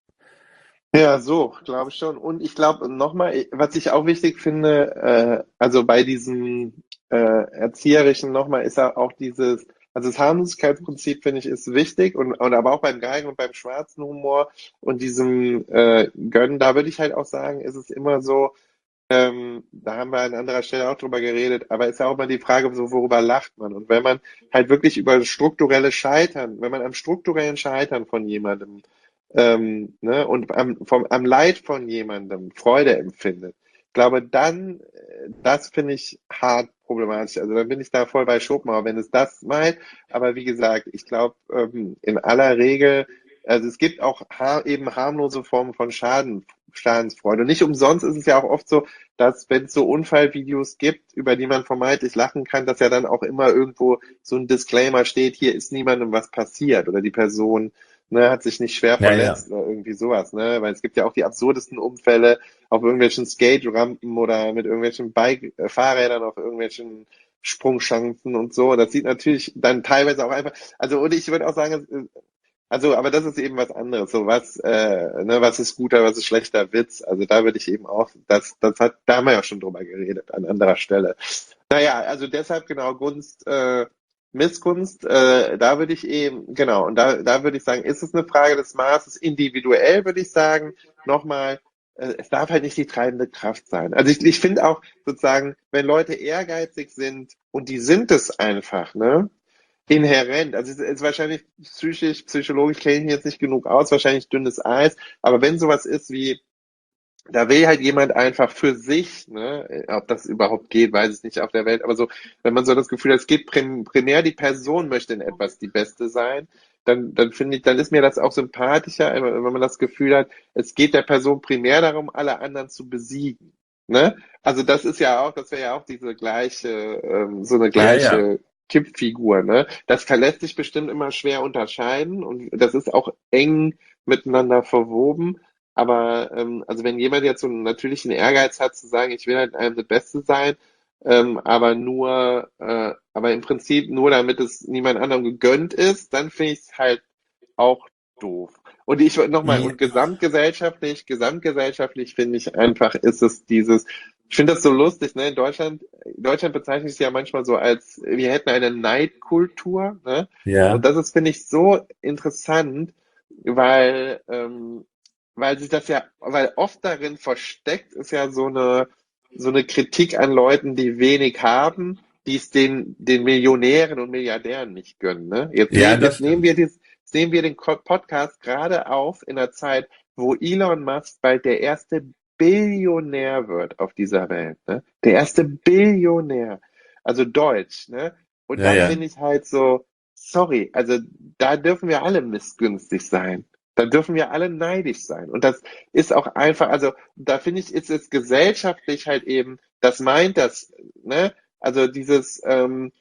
Ja, so, glaube ich schon. Und ich glaube nochmal, was ich auch wichtig finde, äh, also bei diesem äh, Erzieherischen nochmal, ist ja auch dieses, also das Harmlosigkeitsprinzip finde ich ist wichtig und, und aber auch beim Geigen und beim schwarzen Humor und diesem äh, Gönnen, da würde ich halt auch sagen, ist es immer so, ähm, da haben wir an anderer Stelle auch drüber geredet, aber ist ja auch mal die Frage, so, worüber lacht man? Und wenn man halt wirklich über strukturelle Scheitern, wenn man am strukturellen Scheitern von jemandem ähm, ne, und am, vom, am Leid von jemandem Freude empfindet, ich glaube, dann, äh, das finde ich hart problematisch. Also dann bin ich da voll bei Schopenhauer, wenn es das meint. Aber wie gesagt, ich glaube, ähm, in aller Regel, also es gibt auch har eben harmlose Formen von Schaden, Schadensfreude. Und nicht umsonst ist es ja auch oft so, dass wenn es so Unfallvideos gibt, über die man vermeintlich lachen kann, dass ja dann auch immer irgendwo so ein Disclaimer steht, hier ist niemandem was passiert oder die Person, ne, hat sich nicht schwer Ja, ja. verletzt oder irgendwie sowas, ne? Weil es gibt ja auch die absurdesten Unfälle auf irgendwelchen Skate-Rampen oder mit irgendwelchen Bike äh, Fahrrädern auf irgendwelchen Sprungschanzen und so. Das sieht natürlich dann teilweise auch einfach, also und ich würde auch sagen, es- also, aber das ist eben was anderes. So was, äh, ne, was ist guter, was ist schlechter Witz? Also da würde ich eben auch, das, das hat, da haben wir ja schon drüber geredet an anderer Stelle. Naja, also deshalb genau Gunst, äh, Missgunst, äh, da würde ich eben, genau, und da, da würde ich sagen, ist es eine Frage des Maßes, individuell würde ich sagen, nochmal, äh, es darf halt nicht die treibende Kraft sein. Also ich, ich finde auch sozusagen, wenn Leute ehrgeizig sind und die sind es einfach, ne? Inhärent, also es ist wahrscheinlich psychisch, psychologisch kenne ich mich jetzt nicht genug aus, wahrscheinlich dünnes Eis, aber wenn sowas ist wie, da will halt jemand einfach für sich, ne, ob das überhaupt geht, weiß ich nicht auf der Welt, aber so, wenn man so das Gefühl hat, es geht prim primär, die Person möchte in etwas die Beste sein, dann, dann finde ich, dann ist mir das auch sympathischer, wenn man das Gefühl hat, es geht der Person primär darum, alle anderen zu besiegen. Ne? Also das ist ja auch, das wäre ja auch diese gleiche, ähm, so eine Ja, ja. gleiche Tippfigur, ne? Das kann, lässt sich bestimmt immer schwer unterscheiden und das ist auch eng miteinander verwoben. Aber ähm, also wenn jemand jetzt so einen natürlichen Ehrgeiz hat zu sagen, ich will halt einem das Beste sein, ähm, aber nur, äh, aber im Prinzip nur damit es niemand anderem gegönnt ist, dann finde ich es halt auch doof. Und ich nochmal, Ja, und gesamtgesellschaftlich, gesamtgesellschaftlich finde ich einfach, ist es dieses, ich finde das so lustig, ne? In Deutschland, Deutschland bezeichnet es ja manchmal so als, wir hätten eine Neidkultur, ne? Und ja, das ist, finde ich, so interessant, weil, ähm, weil sich das ja, weil oft darin versteckt ist ja so eine, so eine Kritik an Leuten, die wenig haben, die es den, den Millionären und Milliardären nicht gönnen, ne? Jetzt, ja, ne, das jetzt nehmen wir stimmt. dies, jetzt nehmen wir den Ko- Podcast gerade auf in einer Zeit, wo Elon Musk bald der erste Billionär wird auf dieser Welt, ne? Der erste Billionär, also Deutsch, ne? Und Ja, da ja. finde ich halt so, sorry, also da dürfen wir alle missgünstig sein. Da dürfen wir alle neidisch sein. Und das ist auch einfach, also da finde ich, ist es gesellschaftlich halt eben, das meint das, ne? Also dieses, ähm,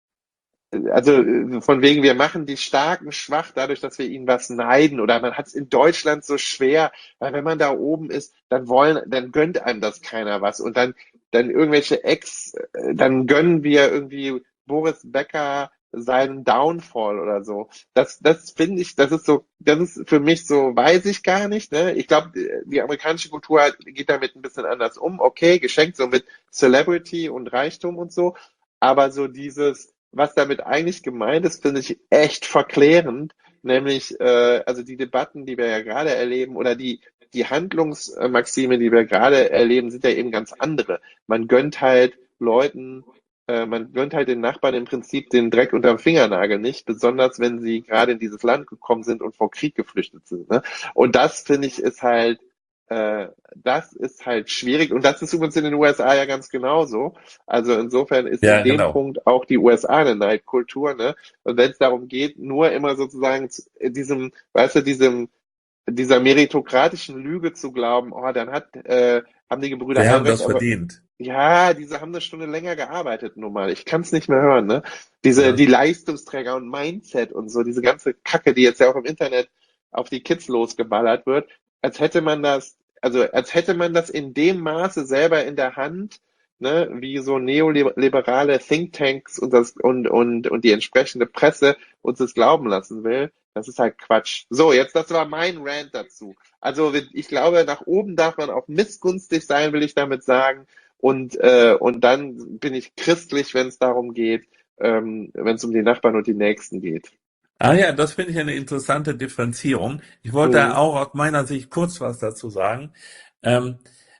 also äh, von wegen, wir machen die Starken schwach dadurch, dass wir ihnen was neiden. Oder man hat es in Deutschland so schwer, weil wenn man da oben ist, dann wollen, dann gönnt einem das keiner was. Und dann, dann irgendwelche Ex, äh, dann gönnen wir irgendwie Boris Becker seinen Downfall oder so. Das, das finde ich, das ist so, das ist für mich so, weiß ich gar nicht. Ne? Ich glaube, die amerikanische Kultur hat- geht damit ein bisschen anders um. Okay, geschenkt so mit Celebrity und Reichtum und so. Aber so dieses, was damit eigentlich gemeint ist, finde ich echt verklärend. Nämlich, äh, also die Debatten, die wir ja gerade erleben, oder die, die Handlungsmaxime, die wir gerade erleben, sind ja eben ganz andere. Man gönnt halt Leuten, äh, man gönnt halt den Nachbarn im Prinzip den Dreck unterm Fingernagel nicht, besonders wenn sie gerade in dieses Land gekommen sind und vor Krieg geflüchtet sind. Ne? Und das, finde ich, ist halt, äh, das ist halt schwierig. Und das ist übrigens in den U S A ja ganz genauso. Also insofern ist in Ja, dem genau. Punkt auch die U S A eine Neidkultur, ne? Und wenn es darum geht, nur immer sozusagen zu- diesem, weißt du, diesem, dieser meritokratischen Lüge zu glauben, oh, dann hat, äh, haben die Gebrüder Wir haben Albrecht, das aber verdient. ja, diese haben eine Stunde länger gearbeitet, nun mal. Ich kann es nicht mehr hören, ne? Diese, Ja. die Leistungsträger und Mindset und so, diese ganze Kacke, die jetzt ja auch im Internet auf die Kids losgeballert wird, als hätte man das, also als hätte man das in dem Maße selber in der Hand, ne, wie so neoliberale Thinktanks und das und und und die entsprechende Presse uns das glauben lassen will. Das ist halt Quatsch. So, jetzt das war mein Rant dazu. Also ich glaube, nach oben darf man auch missgünstig sein, will ich damit sagen. Und, äh, und dann bin ich christlich, wenn es darum geht, ähm, wenn es um die Nachbarn und die Nächsten geht. Ah ja, das finde ich eine interessante Differenzierung. Ich wollte Mhm. auch aus meiner Sicht kurz was dazu sagen. Ähm,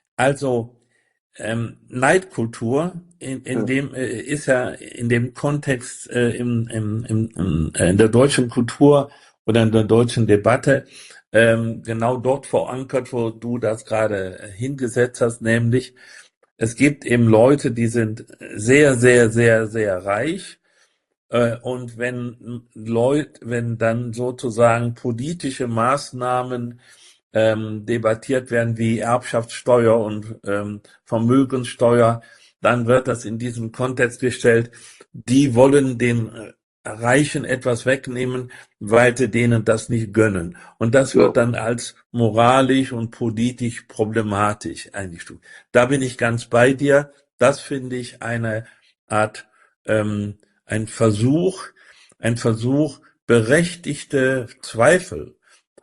also ähm, Neidkultur in, in Ja, dem äh, ist ja in dem Kontext äh, im, im, im, im, äh, in der deutschen Kultur oder in der deutschen Debatte ähm, genau dort verankert, wo du das gerade äh, hingesetzt hast, nämlich es gibt eben Leute, die sind sehr, sehr, sehr, sehr reich. Äh, Und wenn Leute, wenn dann sozusagen politische Maßnahmen ähm, debattiert werden wie Erbschaftssteuer und ähm, Vermögenssteuer, dann wird das in diesem Kontext gestellt, die wollen den äh, Reichen etwas wegnehmen, weil sie denen das nicht gönnen. Und das wird so. dann als moralisch und politisch problematisch eingestuft. Da bin ich ganz bei dir. Das finde ich eine Art ähm, ein Versuch, ein Versuch, berechtigte Zweifel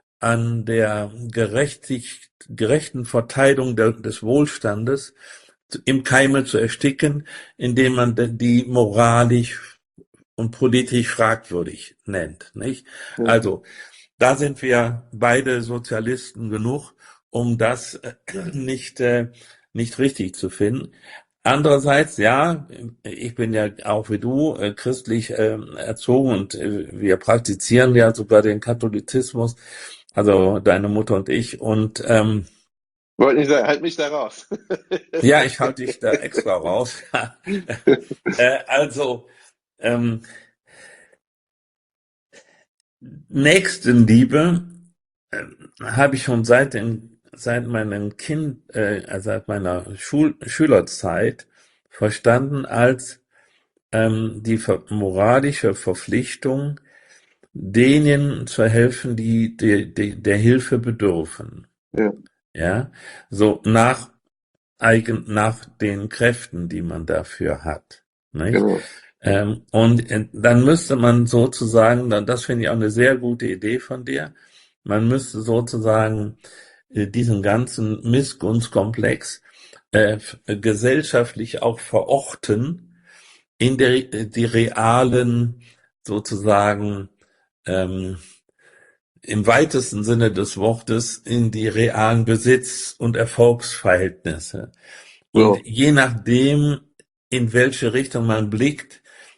an der gerechtig, gerechten Verteilung der, des Wohlstandes im Keime zu ersticken, indem man die moralisch und politisch fragwürdig nennt, nicht? Ja. Also, da sind wir beide Sozialisten genug, um das äh, nicht, äh, nicht richtig zu finden. Andererseits, ja, ich bin ja auch wie du äh, christlich äh, erzogen und äh, wir praktizieren ja sogar den Katholizismus, also deine Mutter und ich. Und ähm, Wollte nicht sagen, halt mich da raus. ja, ich halte dich da extra raus. äh, also ähm, Nächstenliebe äh, habe ich schon seit den, seit meinem Kind, äh, also seit meiner Schul Schülerzeit verstanden als ähm, die ver moralische Verpflichtung, denen zu helfen, die, die, die der Hilfe bedürfen. Ja, Ja, so nach eigen, nach den Kräften, die man dafür hat, nicht? genau. Ähm, und äh, dann müsste man sozusagen, dann, das finde ich auch eine sehr gute Idee von dir, man müsste sozusagen äh, diesen ganzen Missgunstkomplex äh, f- äh, gesellschaftlich auch verorten in der, äh, die realen sozusagen ähm, im weitesten Sinne des Wortes in die realen Besitz- und Erfolgsverhältnisse. Und So, je nachdem, in welche Richtung man blickt,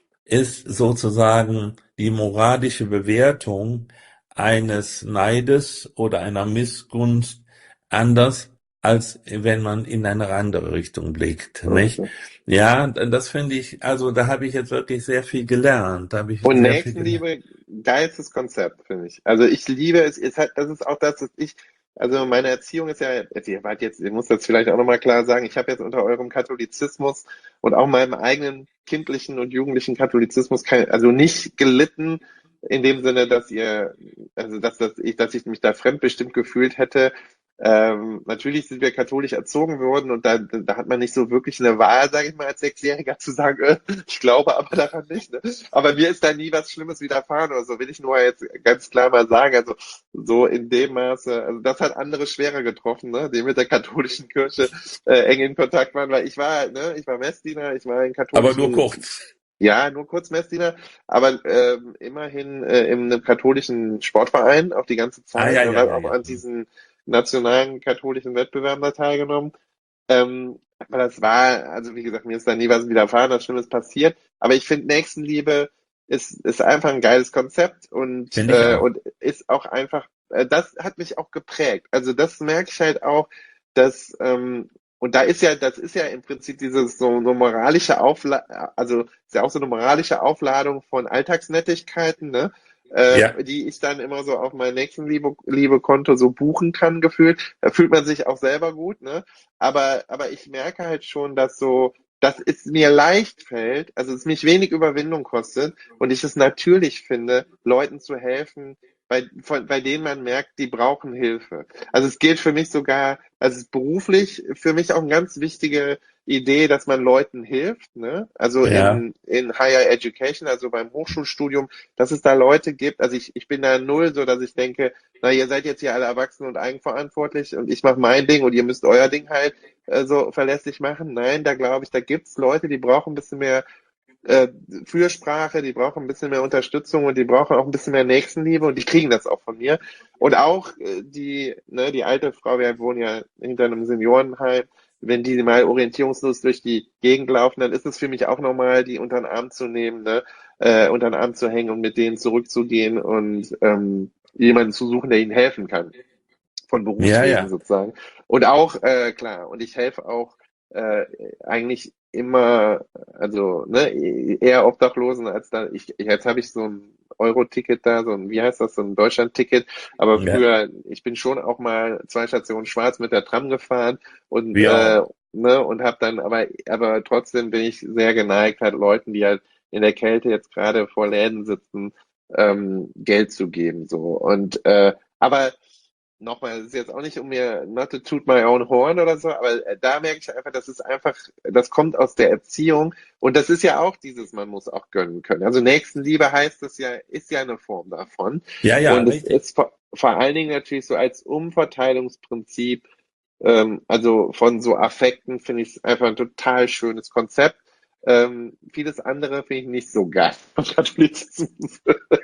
ist sozusagen die moralische Bewertung eines Neides oder einer Missgunst anders, als wenn man in eine andere Richtung blickt, nicht? okay. Ja, das finde ich, also da habe ich jetzt wirklich sehr viel gelernt, da habe ich Und sehr viel gelernt. Nächstenliebe, geilstes Konzept, finde ich. Also ich liebe es, ist halt, das ist auch das, was ich, also meine Erziehung ist ja, also ihr wart jetzt, ihr müsst das vielleicht auch nochmal klar sagen, ich habe jetzt unter eurem Katholizismus und auch meinem eigenen kindlichen und jugendlichen Katholizismus kein, also nicht gelitten, in dem Sinne, dass ihr, also dass, dass ich, dass ich mich da fremdbestimmt gefühlt hätte. Ähm, natürlich sind wir katholisch erzogen worden und da, da hat man nicht so wirklich eine Wahl, sage ich mal, als Sechsjähriger zu sagen, äh, ich glaube aber daran nicht. Ne? Aber mir ist da nie was Schlimmes widerfahren oder so, will ich nur jetzt ganz klar mal sagen. Also so in dem Maße, also das hat andere schwerer getroffen, ne? Die mit der katholischen Kirche äh, eng in Kontakt waren, weil ich war, ne, ich war Messdiener, ich war in Aber nur katholischen, kurz. ja, nur kurz Messdiener, aber ähm, immerhin äh, in einem katholischen Sportverein auch die ganze Ah, Zeit ja, und ja, habe ja, auch ja. an diesen nationalen katholischen Wettbewerben da teilgenommen. Ähm, aber das war, also wie gesagt, mir ist da nie was widerfahren, was Schlimmes passiert. Aber ich finde, Nächstenliebe ist, ist einfach ein geiles Konzept und, Finde ich äh, auch. und ist auch einfach, äh, das hat mich auch geprägt. Also das merke ich halt auch, dass, ähm, und da ist ja, das ist ja im Prinzip dieses so, so moralische Aufla also ist ja auch so eine moralische Aufladung von Alltagsnettigkeiten, ne? Ja, Äh, die ich dann immer so auf mein Nächstenliebe-Konto so buchen kann, gefühlt. Da fühlt man sich auch selber gut, ne? Aber, aber ich merke halt schon, dass so, dass es mir leicht fällt, also es mich wenig Überwindung kostet und ich es natürlich finde, Leuten zu helfen, bei, von, bei denen man merkt, die brauchen Hilfe. Also es gilt für mich sogar, also es ist beruflich für mich auch eine ganz wichtige Idee, dass man Leuten hilft, ne? Also ja. in, in Higher Education, also beim Hochschulstudium, dass es da Leute gibt, also ich, ich bin da null, so dass ich denke, na, ihr seid jetzt hier alle erwachsen und eigenverantwortlich und ich mache mein Ding und ihr müsst euer Ding halt äh, so verlässlich machen. Nein, da glaube ich, da gibt's Leute, die brauchen ein bisschen mehr äh, Fürsprache, die brauchen ein bisschen mehr Unterstützung und die brauchen auch ein bisschen mehr Nächstenliebe und die kriegen das auch von mir. Und auch äh, die, ne, die alte Frau, wir wohnen ja hinter einem Seniorenheim, wenn die mal orientierungslos durch die Gegend laufen, dann ist es für mich auch normal, die unter den Arm zu nehmen, ne, äh, unter den Arm zu hängen und mit denen zurückzugehen und ähm, jemanden zu suchen, der ihnen helfen kann von Ja, Berufswegen ja. sozusagen. Und auch, äh, klar, und ich helfe auch äh, eigentlich immer, also ne, eher Obdachlosen als da, ich, jetzt habe ich so ein Euro-Ticket da, so ein, wie heißt das, so ein Deutschland-Ticket, aber Ja, früher, ich bin schon auch mal zwei Stationen schwarz mit der Tram gefahren und wir äh, auch. ne, und habe dann, aber, aber trotzdem bin ich sehr geneigt, halt Leuten, die halt in der Kälte jetzt gerade vor Läden sitzen, ähm, Geld zu geben, so. Und äh, aber nochmal, es ist jetzt auch nicht um mir not to toot my own horn oder so, aber äh, da merke ich einfach, das ist einfach, das kommt aus der Erziehung und das ist ja auch dieses, man muss auch gönnen können. Also Nächstenliebe heißt das ja, ist ja eine Form davon Ja, ja, und es richtig. ist vor, vor allen Dingen natürlich so als Umverteilungsprinzip, ähm, also von so Affekten finde ich es einfach ein total schönes Konzept. Ähm, vieles andere finde ich nicht so geil. Katholizismus.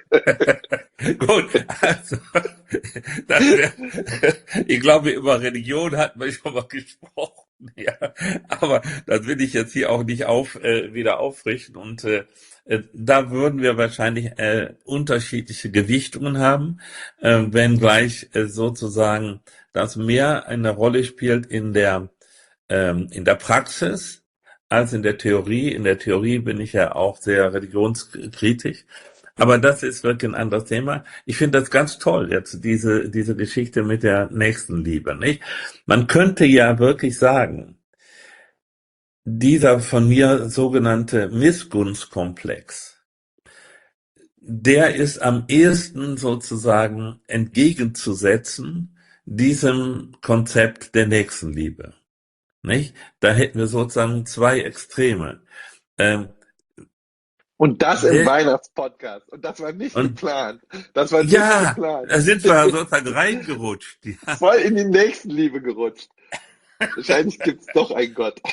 Gut, also, das wär, ich glaube, über Religion hatten wir schon mal gesprochen, ja. Aber das will ich jetzt hier auch nicht auf, äh, wieder aufrichten. Und äh, äh, da würden wir wahrscheinlich äh, unterschiedliche Gewichtungen haben, äh, wenngleich äh, sozusagen das mehr eine Rolle spielt in der, ähm, in der Praxis als in der Theorie. In der Theorie bin ich ja auch sehr religionskritisch. Aber das ist wirklich ein anderes Thema. Ich finde das ganz toll, jetzt diese, diese Geschichte mit der Nächstenliebe, nicht? Man könnte ja wirklich sagen, dieser von mir sogenannte Missgunstkomplex, der ist am ehesten sozusagen entgegenzusetzen diesem Konzept der Nächstenliebe, nicht? Da hätten wir sozusagen zwei Extreme. Ähm, Und das im der, Weihnachtspodcast. Und das war nicht und geplant. Das war nicht ja, geplant. da sind wir sozusagen reingerutscht. Ja. Voll in die Nächstenliebe gerutscht. Wahrscheinlich gibt's doch einen Gott.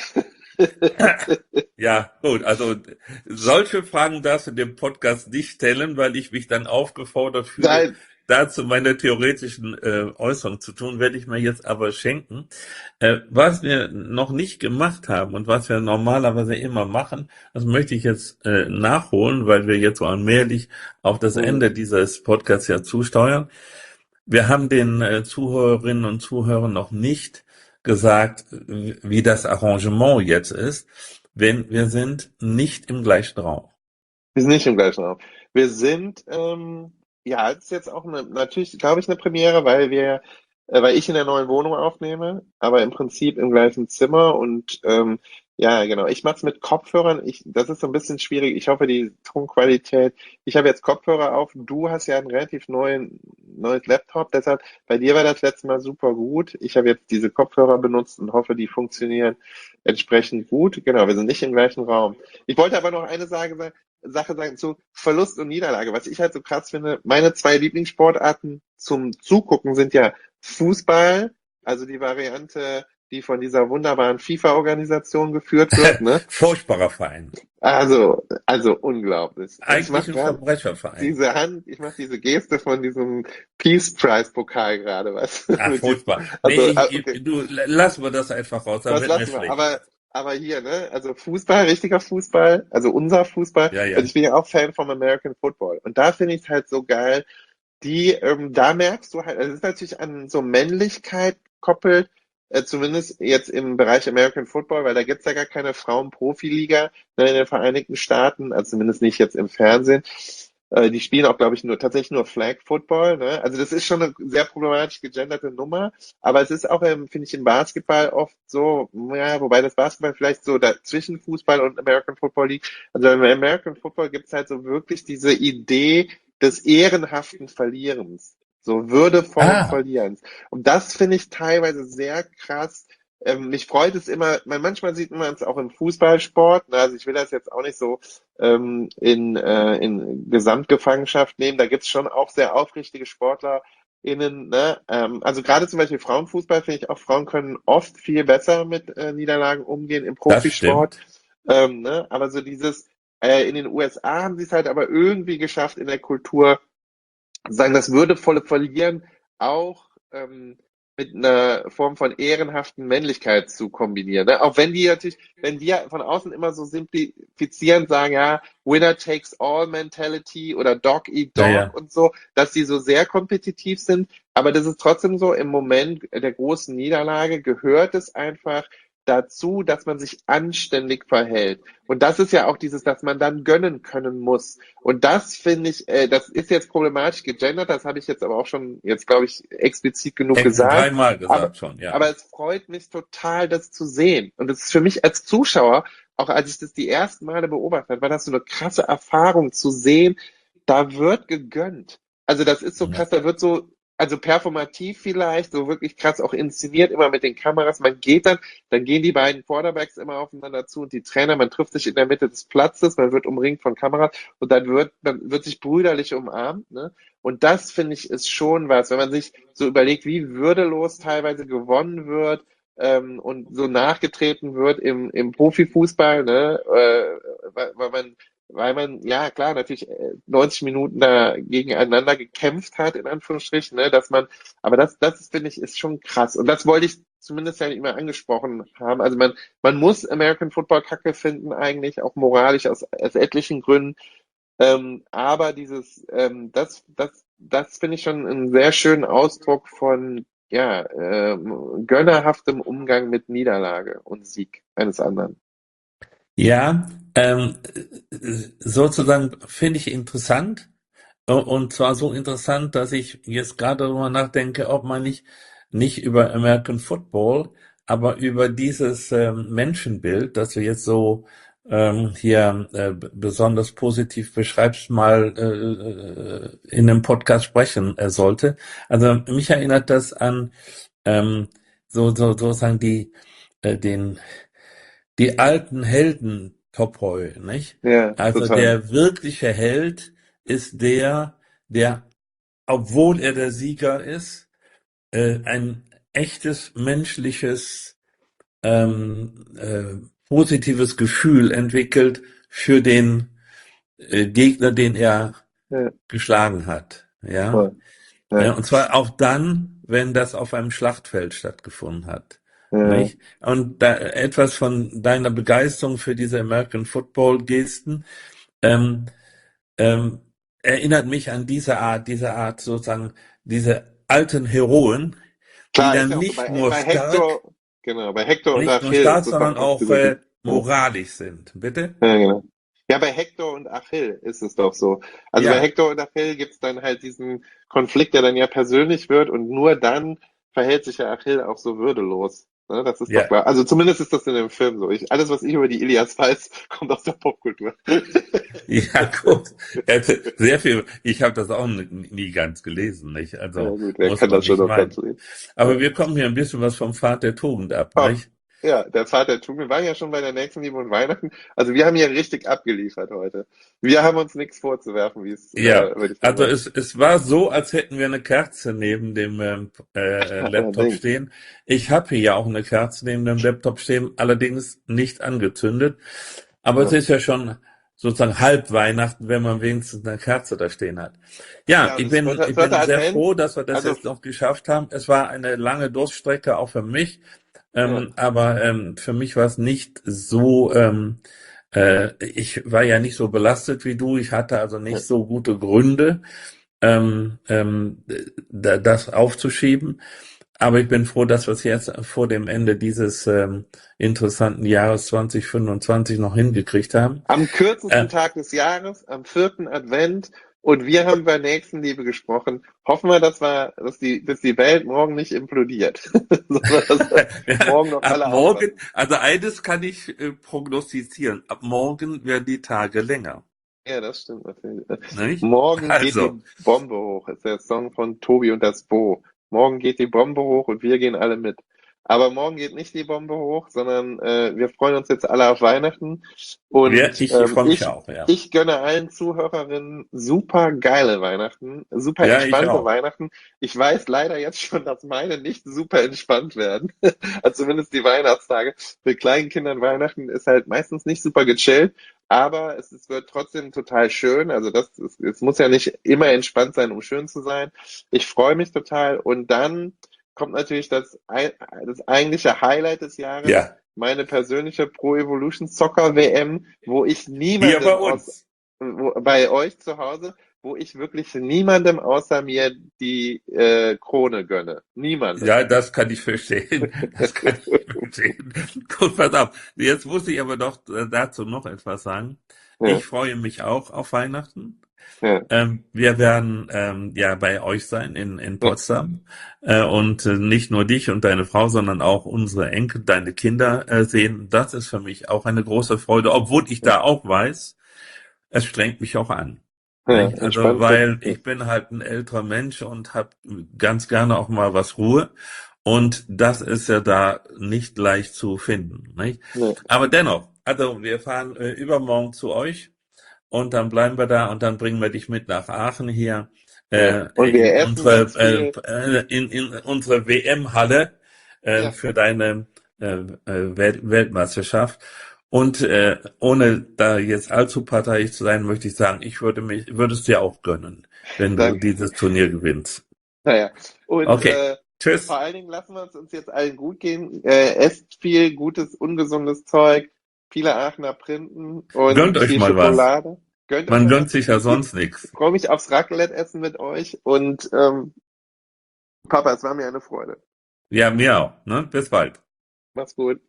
Ja, gut, also solche Fragen darfst du dem Podcast nicht stellen, weil ich mich dann aufgefordert fühle, Nein, dazu meine theoretischen äh, Äußerungen zu tun, werde ich mir jetzt aber schenken. Äh, was wir noch nicht gemacht haben und was wir normalerweise immer machen, das möchte ich jetzt äh, nachholen, weil wir jetzt so allmählich auf das hm, Ende dieses Podcasts ja zusteuern. Wir haben den äh, Zuhörerinnen und Zuhörern noch nicht gesagt, wie das Arrangement jetzt ist, denn wir sind nicht im gleichen Raum. wir sind nicht im gleichen Raum. Wir sind, ähm, ja, es ist jetzt auch eine, natürlich, glaube ich, eine Premiere, weil wir, äh, weil ich in der neuen Wohnung aufnehme, aber im Prinzip im gleichen Zimmer und ähm, ja, genau. Ich mache es mit Kopfhörern. Ich, das ist so ein bisschen schwierig. Ich hoffe, die Tonqualität. Ich habe jetzt Kopfhörer auf. Du hast ja ein relativ neuen, neues Laptop, deshalb bei dir war das letzte Mal super gut. Ich habe jetzt diese Kopfhörer benutzt und hoffe, die funktionieren entsprechend gut. Genau, wir sind nicht im gleichen Raum. Ich wollte aber noch eine Sache sagen. Sache sagen zu Verlust und Niederlage. Was ich halt so krass finde, meine zwei Lieblingssportarten zum Zugucken sind ja Fußball, also die Variante, die von dieser wunderbaren FIFA-Organisation geführt wird, ne? Furchtbarer Verein. Also, also unglaublich. Und ich Eigentlich mache ein gerade Verbrecherverein. diese Hand, ich mache diese Geste von diesem Peace Prize Pokal gerade, was Ah, mit diesem, furchtbar. Nee, also, ah, ich, okay, ich, du, lass mir das einfach raus, da das wird mir lassen wir. schlecht. Aber, aber hier, ne, also Fußball, richtiger Fußball, also unser Fußball. Ja, Also ja. ich bin ja auch Fan vom American Football. Und da finde ich es halt so geil, die, ähm, da merkst du halt, also es ist natürlich an so Männlichkeit koppelt, äh, zumindest jetzt im Bereich American Football, weil da gibt's ja gar keine Frauen-Profiliga, ne, in den Vereinigten Staaten, also zumindest nicht jetzt im Fernsehen. Äh, die spielen auch, glaube ich, nur tatsächlich nur Flag Football. Ne? Also das ist schon eine sehr problematisch gegenderte Nummer, aber es ist auch, ähm, finde ich, im Basketball oft so, ja, wobei das Basketball vielleicht so dazwischen Fußball und American Football liegt. Also im American Football gibt's halt so wirklich diese Idee des ehrenhaften Verlierens, so würdevollen Ah, Verlierens. Und das finde ich teilweise sehr krass. Ähm, mich freut es immer, man, manchmal sieht man es auch im Fußballsport, ne, also ich will das jetzt auch nicht so ähm, in, äh, in Gesamtgefangenschaft nehmen, da gibt's schon auch sehr aufrichtige SportlerInnen, ne? Ähm, also gerade zum Beispiel Frauenfußball finde ich auch, Frauen können oft viel besser mit äh, Niederlagen umgehen im das Profisport, stimmt. ähm, ne? Aber so dieses, äh, in den U S A haben sie es halt aber irgendwie geschafft in der Kultur, sagen, das würdevolle Verlieren auch ähm, mit einer Form von ehrenhaften Männlichkeit zu kombinieren. Ne? Auch wenn die natürlich, wenn die ja von außen immer so simplifizierend sagen, ja, Winner takes all Mentality oder Dog eat Ja, Dog ja. und so, dass die so sehr kompetitiv sind. Aber das ist trotzdem so, im Moment der großen Niederlage gehört es einfach dazu, dass man sich anständig verhält. Und das ist ja auch dieses, dass man dann gönnen können muss. Und das finde ich, äh, das ist jetzt problematisch gegendert, das habe ich jetzt aber auch schon, jetzt glaube ich, explizit genug Äh, gesagt. Dreimal Aber, gesagt schon, ja. aber es freut mich total, das zu sehen. Und es ist für mich als Zuschauer, auch als ich das die ersten Male beobachtet habe, war das so eine krasse Erfahrung zu sehen, da wird gegönnt. Also das ist so Ja. krass, da wird so, also performativ vielleicht, so wirklich krass auch inszeniert, immer mit den Kameras. Man geht dann, dann gehen die beiden Quarterbacks immer aufeinander zu und die Trainer, man trifft sich in der Mitte des Platzes, man wird umringt von Kameras und dann wird, man wird sich brüderlich umarmt, ne? Und das finde ich ist schon was, wenn man sich so überlegt, wie würdelos teilweise gewonnen wird, ähm, und so nachgetreten wird im, im Profifußball, ne? Äh, weil, weil man weil man, ja klar, natürlich äh, neunzig Minuten da gegeneinander gekämpft hat, in Anführungsstrichen, ne, dass man, aber das, das finde ich, ist schon krass. Und das wollte ich zumindest ja nicht mehr angesprochen haben. Also man, man muss American Football Kacke finden, eigentlich, auch moralisch aus, aus etlichen Gründen. Ähm, aber dieses, ähm, das, das, das finde ich schon einen sehr schönen Ausdruck von, ja, ähm, gönnerhaftem Umgang mit Niederlage und Sieg eines anderen. Ja, ähm, sozusagen finde ich interessant. Und zwar so interessant, dass ich jetzt gerade darüber nachdenke, ob man nicht, nicht über American Football aber über dieses ähm, Menschenbild, das du jetzt so ähm, hier äh, b- besonders positiv beschreibst, mal äh, äh, in einem Podcast sprechen äh, sollte. Also mich erinnert das an ähm, so, so sozusagen die äh, den die alten Helden Topoi, nicht? Ja, Also total. der wirkliche Held ist der, der, obwohl er der Sieger ist, äh, ein echtes menschliches ähm, äh, positives Gefühl entwickelt für den äh, Gegner, den er Ja, geschlagen hat. Ja, voll. Ja, ja, und zwar auch dann, wenn das auf einem Schlachtfeld stattgefunden hat. ja, Nicht? Und da, etwas von deiner Begeisterung für diese American Football Gesten ähm, ähm, erinnert mich an diese Art, diese Art sozusagen, diese alten Heroen, die klar, ist dann ja auch so nicht bei, nur bei stark, Hector, genau, bei Hector und nicht nur Achill stark, ist es doch sondern oft auch diese, äh, ja, moralisch sind. Bitte? ja, genau. Ja, bei Hector und Achill ist es doch so. Also bei Ja, Hector und Achill gibt es dann halt diesen Konflikt, der dann ja persönlich wird und nur dann verhält sich ja Achill auch so würdelos. Ne, das ist doch ja. klar. Also zumindest ist das in dem Film so. Ich, alles, was ich über die Ilias weiß, kommt aus der Popkultur. Ja, gut. Er hatte sehr viel. Ich habe das auch n- nie ganz gelesen, nicht? Ja Also gut, wer muss kann man das schon nicht noch ganz meinen. reden? Aber Ja. wir kommen hier ein bisschen was vom Pfad der Tugend ab, Top. nicht? Ja, der Pfad der Tugend. Wir waren ja schon bei der nächsten Liebe und Weihnachten. Also wir haben hier richtig abgeliefert heute. Wir haben uns nichts vorzuwerfen, wie es, Ja, äh, würde ich mal also sagen. es, es war so, als hätten wir eine Kerze neben dem ähm, äh, Laptop Allerdings. stehen. Ich habe hier ja auch eine Kerze neben dem Laptop stehen, allerdings nicht angezündet. Aber es Ja. ist ja schon sozusagen halb Weihnachten, wenn man wenigstens eine Kerze da stehen hat. Ja, Ja, und ich das bin, vierte, ich vierte bin sehr Advent, froh, dass wir das also jetzt noch geschafft haben. Es war eine lange Durststrecke auch für mich, ja, ähm, aber ähm, für mich war es nicht so. Ähm, äh, ich war ja nicht so belastet wie du. Ich hatte also ja, nicht so gute Gründe, ähm, ähm, da, das aufzuschieben. Aber ich bin froh, dass wir es jetzt vor dem Ende dieses ähm, interessanten Jahres zwanzig fünfundzwanzig noch hingekriegt haben. am Äh, kürzesten Tag des Jahres, am vierten Advent, und wir haben über Nächstenliebe gesprochen. Hoffen wir, dass wir, dass die, dass die Welt morgen nicht implodiert, sondern dass wir ja, morgen noch ab alle morgen, aufwachen. also eines kann ich äh, prognostizieren. Ab morgen werden die Tage länger. Ja, das stimmt natürlich. Nicht? Morgen geht Also, die Bombe hoch. Ist der Song von Tobi und das Bo. Morgen geht die Bombe hoch und wir gehen alle mit. Aber morgen geht nicht die Bombe hoch, sondern äh, wir freuen uns jetzt alle auf Weihnachten. ja, Und ich ähm, freue mich ich, auch, ja. ich gönne allen Zuhörerinnen super geile Weihnachten, super Ja, ich entspannte auch. Weihnachten. Ich weiß leider jetzt schon, dass meine nicht super entspannt werden. Also zumindest die Weihnachtstage. Für Kleinkindern Weihnachten ist halt meistens nicht super gechillt. Aber es, es wird trotzdem total schön. Also das ist, es muss ja nicht immer entspannt sein, um schön zu sein. Ich freue mich total. Und dann kommt natürlich das, ei- das eigentliche Highlight des Jahres, Ja, meine persönliche Pro Evolution Soccer W M, wo ich hier bei niemandem aus, uns. wo, bei euch zu Hause, wo ich wirklich niemandem außer mir die äh, Krone gönne. Niemandem. Ja, das kann ich verstehen. Das kann ich verstehen. Gut, pass auf. Jetzt muss ich aber doch äh, dazu noch etwas sagen. Ja, Ich freue mich auch auf Weihnachten. ja, Ähm, wir werden ähm, ja bei euch sein in, in ja, Potsdam äh, und äh, nicht nur dich und deine Frau, sondern auch unsere Enkel, deine Kinder äh, sehen. Das ist für mich auch eine große Freude, obwohl ich ja, da auch weiß, es strengt mich auch an. ja, Nicht? Also, entspannte. weil Ja, ich bin halt ein älterer Mensch und habe ganz gerne auch mal was Ruhe. Und das ist ja da nicht leicht zu finden. Nicht? ja, Aber dennoch, also wir fahren äh, übermorgen zu euch und dann bleiben wir da und dann bringen wir dich mit nach Aachen hier ja. äh, Und wir in essen unsere ganz äh, viel. äh, in, in unsere W M-Halle äh, Ja, für deine äh, äh, Welt Weltmeisterschaft. Und äh, ohne da jetzt allzu parteiisch zu sein, möchte ich sagen, ich würde mich, würde es dir auch gönnen, wenn du danke. dieses Turnier gewinnst. Naja, und Okay, äh, vor tschüss. allen Dingen lassen wir es uns jetzt allen gut gehen. Äh, esst viel gutes, ungesundes Zeug, viele Aachener Printen Gönnt und euch viel mal was. Schokolade. Gönnt euch Man mal gönnt was. sich ja Ich sonst nichts. freue mich aufs Raclette-Essen mit euch und ähm, Papa, es war mir eine Freude. Ja, mir auch. Ne? Bis bald. Mach's gut.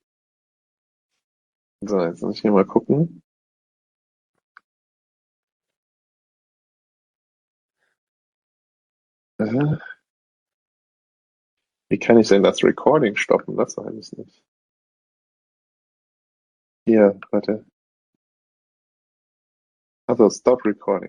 So, jetzt muss ich hier mal gucken. Äh, Wie kann ich denn das Recording stoppen? Das weiß ich nicht. Hier, warte. Also, Stop Recording.